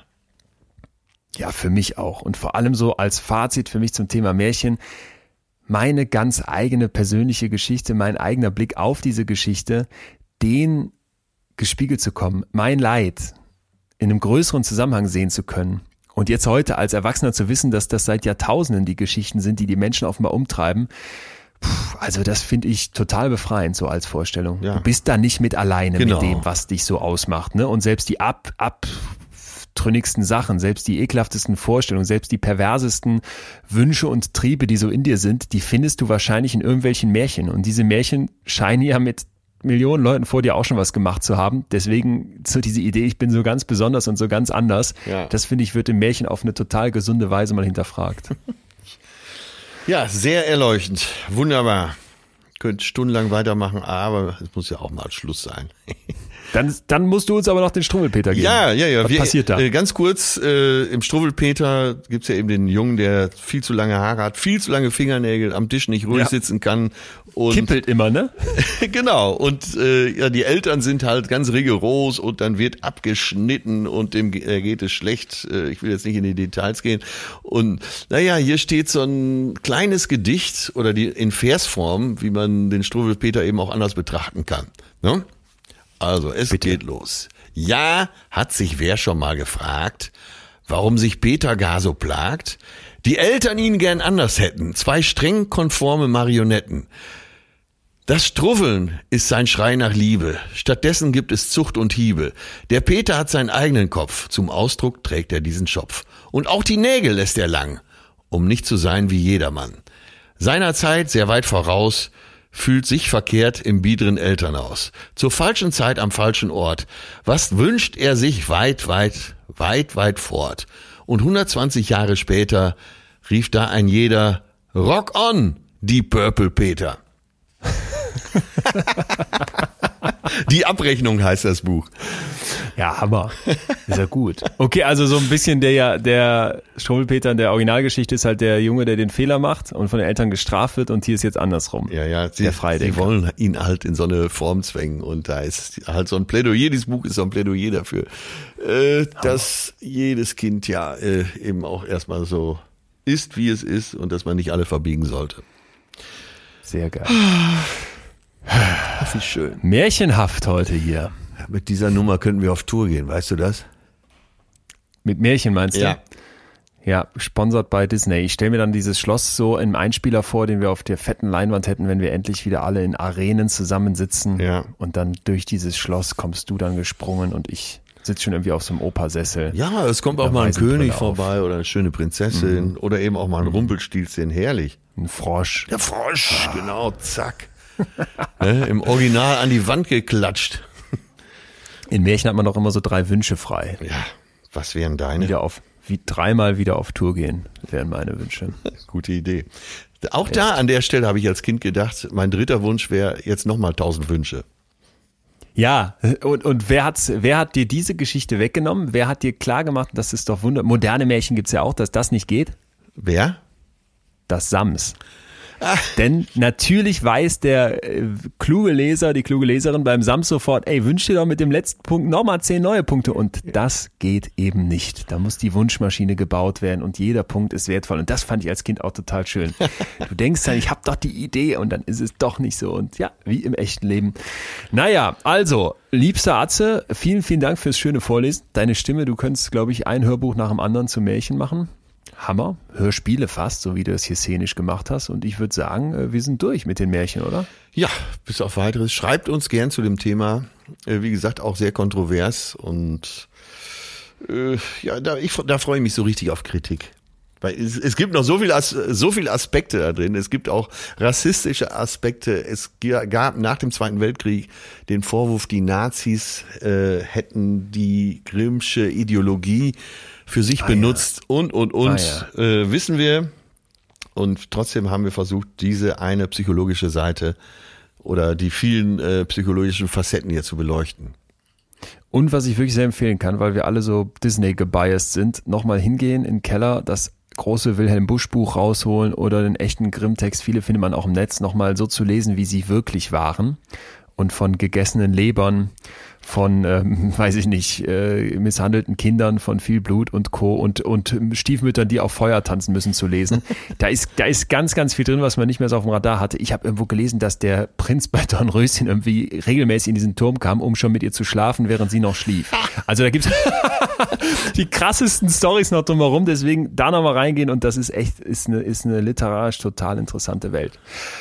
A: Ja, für mich auch. Und vor allem so als Fazit für mich zum Thema Märchen, meine ganz eigene persönliche Geschichte, mein eigener Blick auf diese Geschichte, den gespiegelt zu kommen, mein Leid in einem größeren Zusammenhang sehen zu können. Und jetzt heute als Erwachsener zu wissen, dass das seit Jahrtausenden die Geschichten sind, die die Menschen offenbar umtreiben, puh, also das finde ich total befreiend so als Vorstellung.
B: Ja.
A: Du bist da nicht mit alleine
B: Genau.
A: mit dem, was dich so ausmacht, ne? Und selbst die ab, ab trünnigsten Sachen, selbst die ekelhaftesten Vorstellungen, selbst die perversesten Wünsche und Triebe, die so in dir sind, die findest du wahrscheinlich in irgendwelchen Märchen. Und diese Märchen scheinen ja mit Millionen Leuten vor dir auch schon was gemacht zu haben. Deswegen so diese Idee, ich bin so ganz besonders und so ganz anders,
B: Ja.
A: das finde ich, wird im Märchen auf eine total gesunde Weise mal hinterfragt.
B: Ja, sehr erleuchtend. Wunderbar. Könnt stundenlang weitermachen, aber es muss ja auch mal Schluss sein.
A: Dann, dann musst du uns aber noch den Strummelpeter geben.
B: Ja, ja, ja.
A: Was
B: Wir,
A: passiert da?
B: Äh, ganz kurz, äh, im Struwwelpeter gibt's ja eben den Jungen, der viel zu lange Haare hat, viel zu lange Fingernägel, am Tisch nicht ruhig
A: Ja.
B: sitzen kann. Und
A: Kippelt immer, ne?
B: genau. Und äh, ja, die Eltern sind halt ganz rigoros und dann wird abgeschnitten und dem ge- äh, geht es schlecht. Äh, ich will jetzt nicht in die Details gehen. Und naja, hier steht so ein kleines Gedicht oder die in Versform, wie man den Struwwelpeter eben auch anders betrachten kann. Ne? Also, es
A: Bitte.
B: geht los. Ja, hat sich wer schon mal gefragt, warum sich Peter gar so plagt? Die Eltern ihn gern anders hätten, zwei streng konforme Marionetten. Das Struwweln ist sein Schrei nach Liebe, stattdessen gibt es Zucht und Hiebe. Der Peter hat seinen eigenen Kopf, zum Ausdruck trägt er diesen Schopf. Und auch die Nägel lässt er lang, um nicht zu sein wie jedermann. Seiner Zeit sehr weit voraus, fühlt sich verkehrt im biederen Elternhaus. Zur falschen Zeit am falschen Ort. Was wünscht er sich weit, weit, weit, weit fort? Und hundertzwanzig Jahre später rief da ein jeder, Rock on, die Purple Peter. Die Abrechnung heißt das Buch.
A: Ja, Hammer. Ist ja gut. Okay, also so ein bisschen der ja, der Struwwelpeter in der Originalgeschichte ist halt der Junge, der den Fehler macht und von den Eltern gestraft wird und hier ist jetzt andersrum.
B: Ja, ja, sie,
A: Der
B: sie
A: Freidenker.
B: wollen ihn halt in so eine Form zwängen und da ist halt so ein Plädoyer, dieses Buch ist so ein Plädoyer dafür, äh, dass jedes Kind ja äh, eben auch erstmal so ist, wie es ist und dass man nicht alle verbiegen sollte.
A: Sehr geil.
B: Ach, wie schön.
A: Märchenhaft heute hier.
B: Mit dieser Nummer könnten wir auf Tour gehen, weißt du das?
A: Mit Märchen meinst du?
B: Ja.
A: Ja, sponsert bei Disney. Ich stelle mir dann dieses Schloss so im Einspieler vor, den wir auf der fetten Leinwand hätten, wenn wir endlich wieder alle in Arenen zusammensitzen.
B: Ja.
A: Und dann durch dieses Schloss kommst du dann gesprungen und ich sitze schon irgendwie auf so einem Opersessel.
B: Ja, es kommt auch mal ein König vorbei oder eine schöne Prinzessin mhm. oder eben auch mal ein Rumpelstilzchen. Herrlich.
A: Ein Frosch.
B: Der Frosch, ah. genau, zack. ne, im Original an die Wand geklatscht.
A: In Märchen hat man doch immer so drei Wünsche frei.
B: Ja, was wären deine?
A: Wieder auf, wie dreimal wieder auf Tour gehen, wären meine Wünsche.
B: Gute Idee. Auch Echt? Da an der Stelle habe ich als Kind gedacht, mein dritter Wunsch wäre jetzt nochmal tausend Wünsche.
A: Ja, und, und wer, hat's, wer hat dir diese Geschichte weggenommen? Wer hat dir klar gemacht, das ist doch wunderbar. Moderne Märchen gibt's ja auch, dass das nicht geht.
B: Wer?
A: Das Sams. Denn natürlich weiß der äh, kluge Leser, die kluge Leserin beim Sams sofort, ey, wünsch dir doch mit dem letzten Punkt nochmal zehn neue Punkte. Und das geht eben nicht. Da muss die Wunschmaschine gebaut werden und jeder Punkt ist wertvoll. Und das fand ich als Kind auch total schön. Du denkst dann, ich habe doch die Idee und dann ist es doch nicht so. Und ja, wie im echten Leben. Naja, also, liebster Atze, vielen, vielen Dank fürs schöne Vorlesen. Deine Stimme, du könntest, glaube ich, ein Hörbuch nach dem anderen zu Märchen machen. Hammer, Hörspiele fast, so wie du es hier szenisch gemacht hast. Und ich würde sagen, wir sind durch mit den Märchen, oder?
B: Ja, bis auf Weiteres. Schreibt uns gern zu dem Thema. Wie gesagt, auch sehr kontrovers. Und äh, ja, da, ich, da freue ich mich so richtig auf Kritik. Weil es, es gibt noch so viel, so viele Aspekte da drin. Es gibt auch rassistische Aspekte. Es gab nach dem Zweiten Weltkrieg den Vorwurf, die Nazis äh, hätten die Grimmsche Ideologie für sich ah, benutzt ja. und, und, und, ah, ja. äh, wissen wir. Und trotzdem haben wir versucht, diese eine psychologische Seite oder die vielen äh, psychologischen Facetten hier zu beleuchten.
A: Und was ich wirklich sehr empfehlen kann, weil wir alle so Disney-gebiased sind, nochmal hingehen in den Keller, das große Wilhelm Busch Buch rausholen oder den echten Grimm-Text, viele findet man auch im Netz, nochmal so zu lesen, wie sie wirklich waren. Und von gegessenen Lebern, von, ähm, weiß ich nicht, äh, misshandelten Kindern, von viel Blut und Co. und und Stiefmüttern, die auf Feuer tanzen müssen, zu lesen. Da ist da ist ganz, ganz viel drin, was man nicht mehr so auf dem Radar hatte. Ich habe irgendwo gelesen, dass der Prinz bei Dornröschen irgendwie regelmäßig in diesen Turm kam, um schon mit ihr zu schlafen, während sie noch schlief. Also da gibt's die krassesten Storys noch drumherum, deswegen da nochmal reingehen und das ist echt, ist eine, ist eine literarisch total interessante Welt.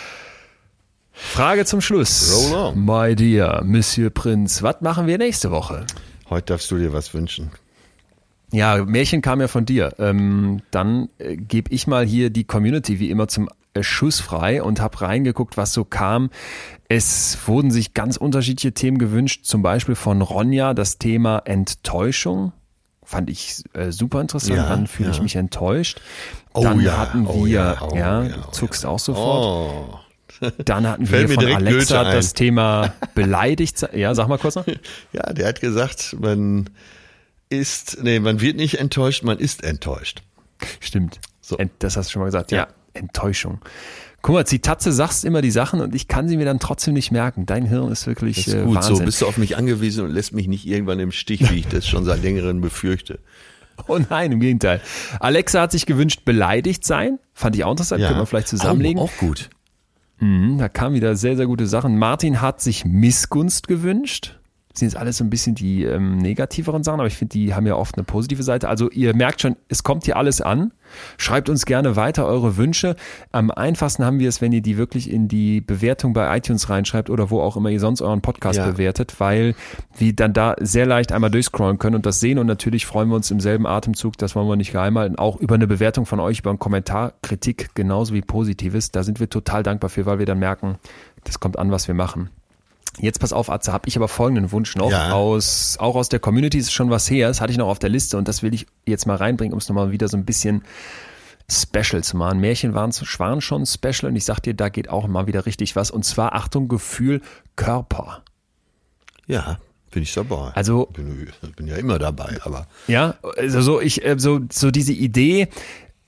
A: Frage zum Schluss.
B: Roll on.
A: My dear Monsieur Prinz, was machen wir nächste Woche?
B: Heute darfst du dir was wünschen.
A: Ja, Märchen kam ja von dir. Ähm, dann äh, gebe ich mal hier die Community wie immer zum äh, Schuss frei und habe reingeguckt, was so kam. Es wurden sich ganz unterschiedliche Themen gewünscht, zum Beispiel von Ronja das Thema Enttäuschung. Fand ich äh, super interessant.
B: Ja,
A: Dann fühle
B: ja.
A: ich mich enttäuscht.
B: Oh
A: Dann
B: ja,
A: hatten wir,
B: oh ja, oh
A: ja,
B: ja, oh
A: zuckst
B: ja.
A: auch sofort.
B: Oh.
A: Dann hatten
B: Fällt
A: wir
B: mir
A: von
B: direkt
A: Alexa
B: Goethe
A: das
B: ein.
A: Thema beleidigt sein. Ja, sag mal kurz noch.
B: Ja, der hat gesagt, man ist, nee, man wird nicht enttäuscht, man ist enttäuscht.
A: Stimmt.
B: So.
A: Ent, das hast du schon mal gesagt. Ja,
B: Ja.
A: Enttäuschung. Guck mal, Zitatze sagst immer die Sachen und ich kann sie mir dann trotzdem nicht merken. Dein Hirn ist wirklich
B: Das ist
A: äh,
B: gut,
A: Wahnsinn.
B: so bist du auf mich angewiesen und lässt mich nicht irgendwann im Stich, wie ich das schon seit längerem befürchte.
A: Oh nein, im Gegenteil. Alexa hat sich gewünscht, beleidigt sein. Fand ich auch interessant, könnte man vielleicht zusammenlegen.
B: Auch, auch gut.
A: Mhm, da kamen wieder sehr, sehr gute Sachen. Martin hat sich Missgunst gewünscht. Das sind jetzt alles so ein bisschen die ähm, negativeren Sachen, aber ich finde, die haben ja oft eine positive Seite. Also ihr merkt schon, es kommt hier alles an. Schreibt uns gerne weiter eure Wünsche. Am einfachsten haben wir es, wenn ihr die wirklich in die Bewertung bei iTunes reinschreibt oder wo auch immer ihr sonst euren Podcast
B: Ja.
A: bewertet, weil wir dann da sehr leicht einmal durchscrollen können und das sehen. Und natürlich freuen wir uns im selben Atemzug, das wollen wir nicht geheim halten, auch über eine Bewertung von euch, über einen Kommentar, Kritik, genauso wie Positives. Da sind wir total dankbar für, weil wir dann merken, das kommt an, was wir machen. Jetzt pass auf, Atze, habe ich aber folgenden Wunsch noch,
B: Ja.
A: aus auch aus der Community, ist schon was her, das hatte ich noch auf der Liste und das will ich jetzt mal reinbringen, um es nochmal wieder so ein bisschen special zu machen. Märchen waren, waren schon special und ich sag dir, da geht auch mal wieder richtig was und zwar, Achtung, Gefühl, Körper.
B: Ja, bin ich dabei.
A: Also
B: bin, bin ja immer dabei, aber
A: ja, also so ich so so diese Idee,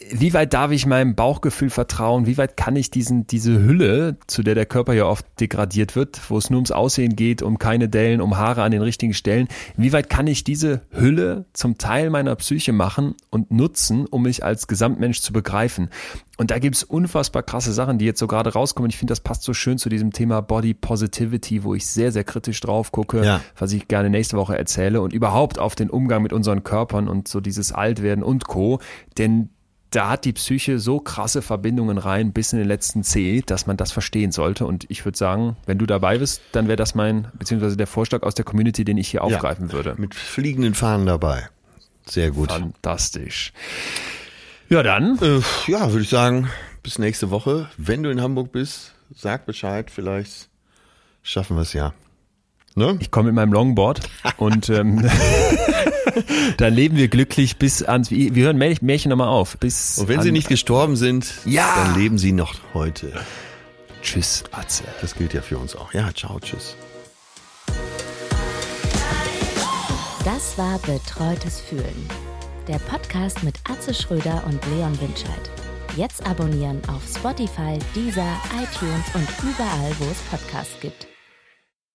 A: wie weit darf ich meinem Bauchgefühl vertrauen? Wie weit kann ich diesen, diese Hülle, zu der der Körper ja oft degradiert wird, wo es nur ums Aussehen geht, um keine Dellen, um Haare an den richtigen Stellen, wie weit kann ich diese Hülle zum Teil meiner Psyche machen und nutzen, um mich als Gesamtmensch zu begreifen? Und da gibt's unfassbar krasse Sachen, die jetzt so gerade rauskommen. Ich finde, das passt so schön zu diesem Thema Body Positivity, wo ich sehr, sehr kritisch drauf gucke, ja. was ich gerne nächste Woche erzähle und überhaupt auf den Umgang mit unseren Körpern und so dieses Altwerden und Co. Denn da hat die Psyche so krasse Verbindungen rein bis in den letzten Zeh, dass man das verstehen sollte. Und ich würde sagen, wenn du dabei bist, dann wäre das mein, beziehungsweise der Vorschlag aus der Community, den ich hier aufgreifen ja, würde.
B: Mit fliegenden Fahnen dabei. Sehr gut.
A: Fantastisch. Ja, dann.
B: Äh, ja, würde ich sagen, bis nächste Woche. Wenn du in Hamburg bist, sag Bescheid, vielleicht schaffen wir es ja. Ne?
A: Ich komme mit meinem Longboard und ähm, dann leben wir glücklich bis ans, wir hören Märchen nochmal auf. Bis
B: und wenn
A: an,
B: sie nicht gestorben sind,
A: ja.
B: dann leben sie noch heute.
A: Tschüss, Atze.
B: Das gilt ja für uns auch. Ja, ciao, tschüss.
C: Das war Betreutes Fühlen. Der Podcast mit Atze Schröder und Leon Winscheid. Jetzt abonnieren auf Spotify, Deezer, iTunes und überall, wo es Podcasts gibt.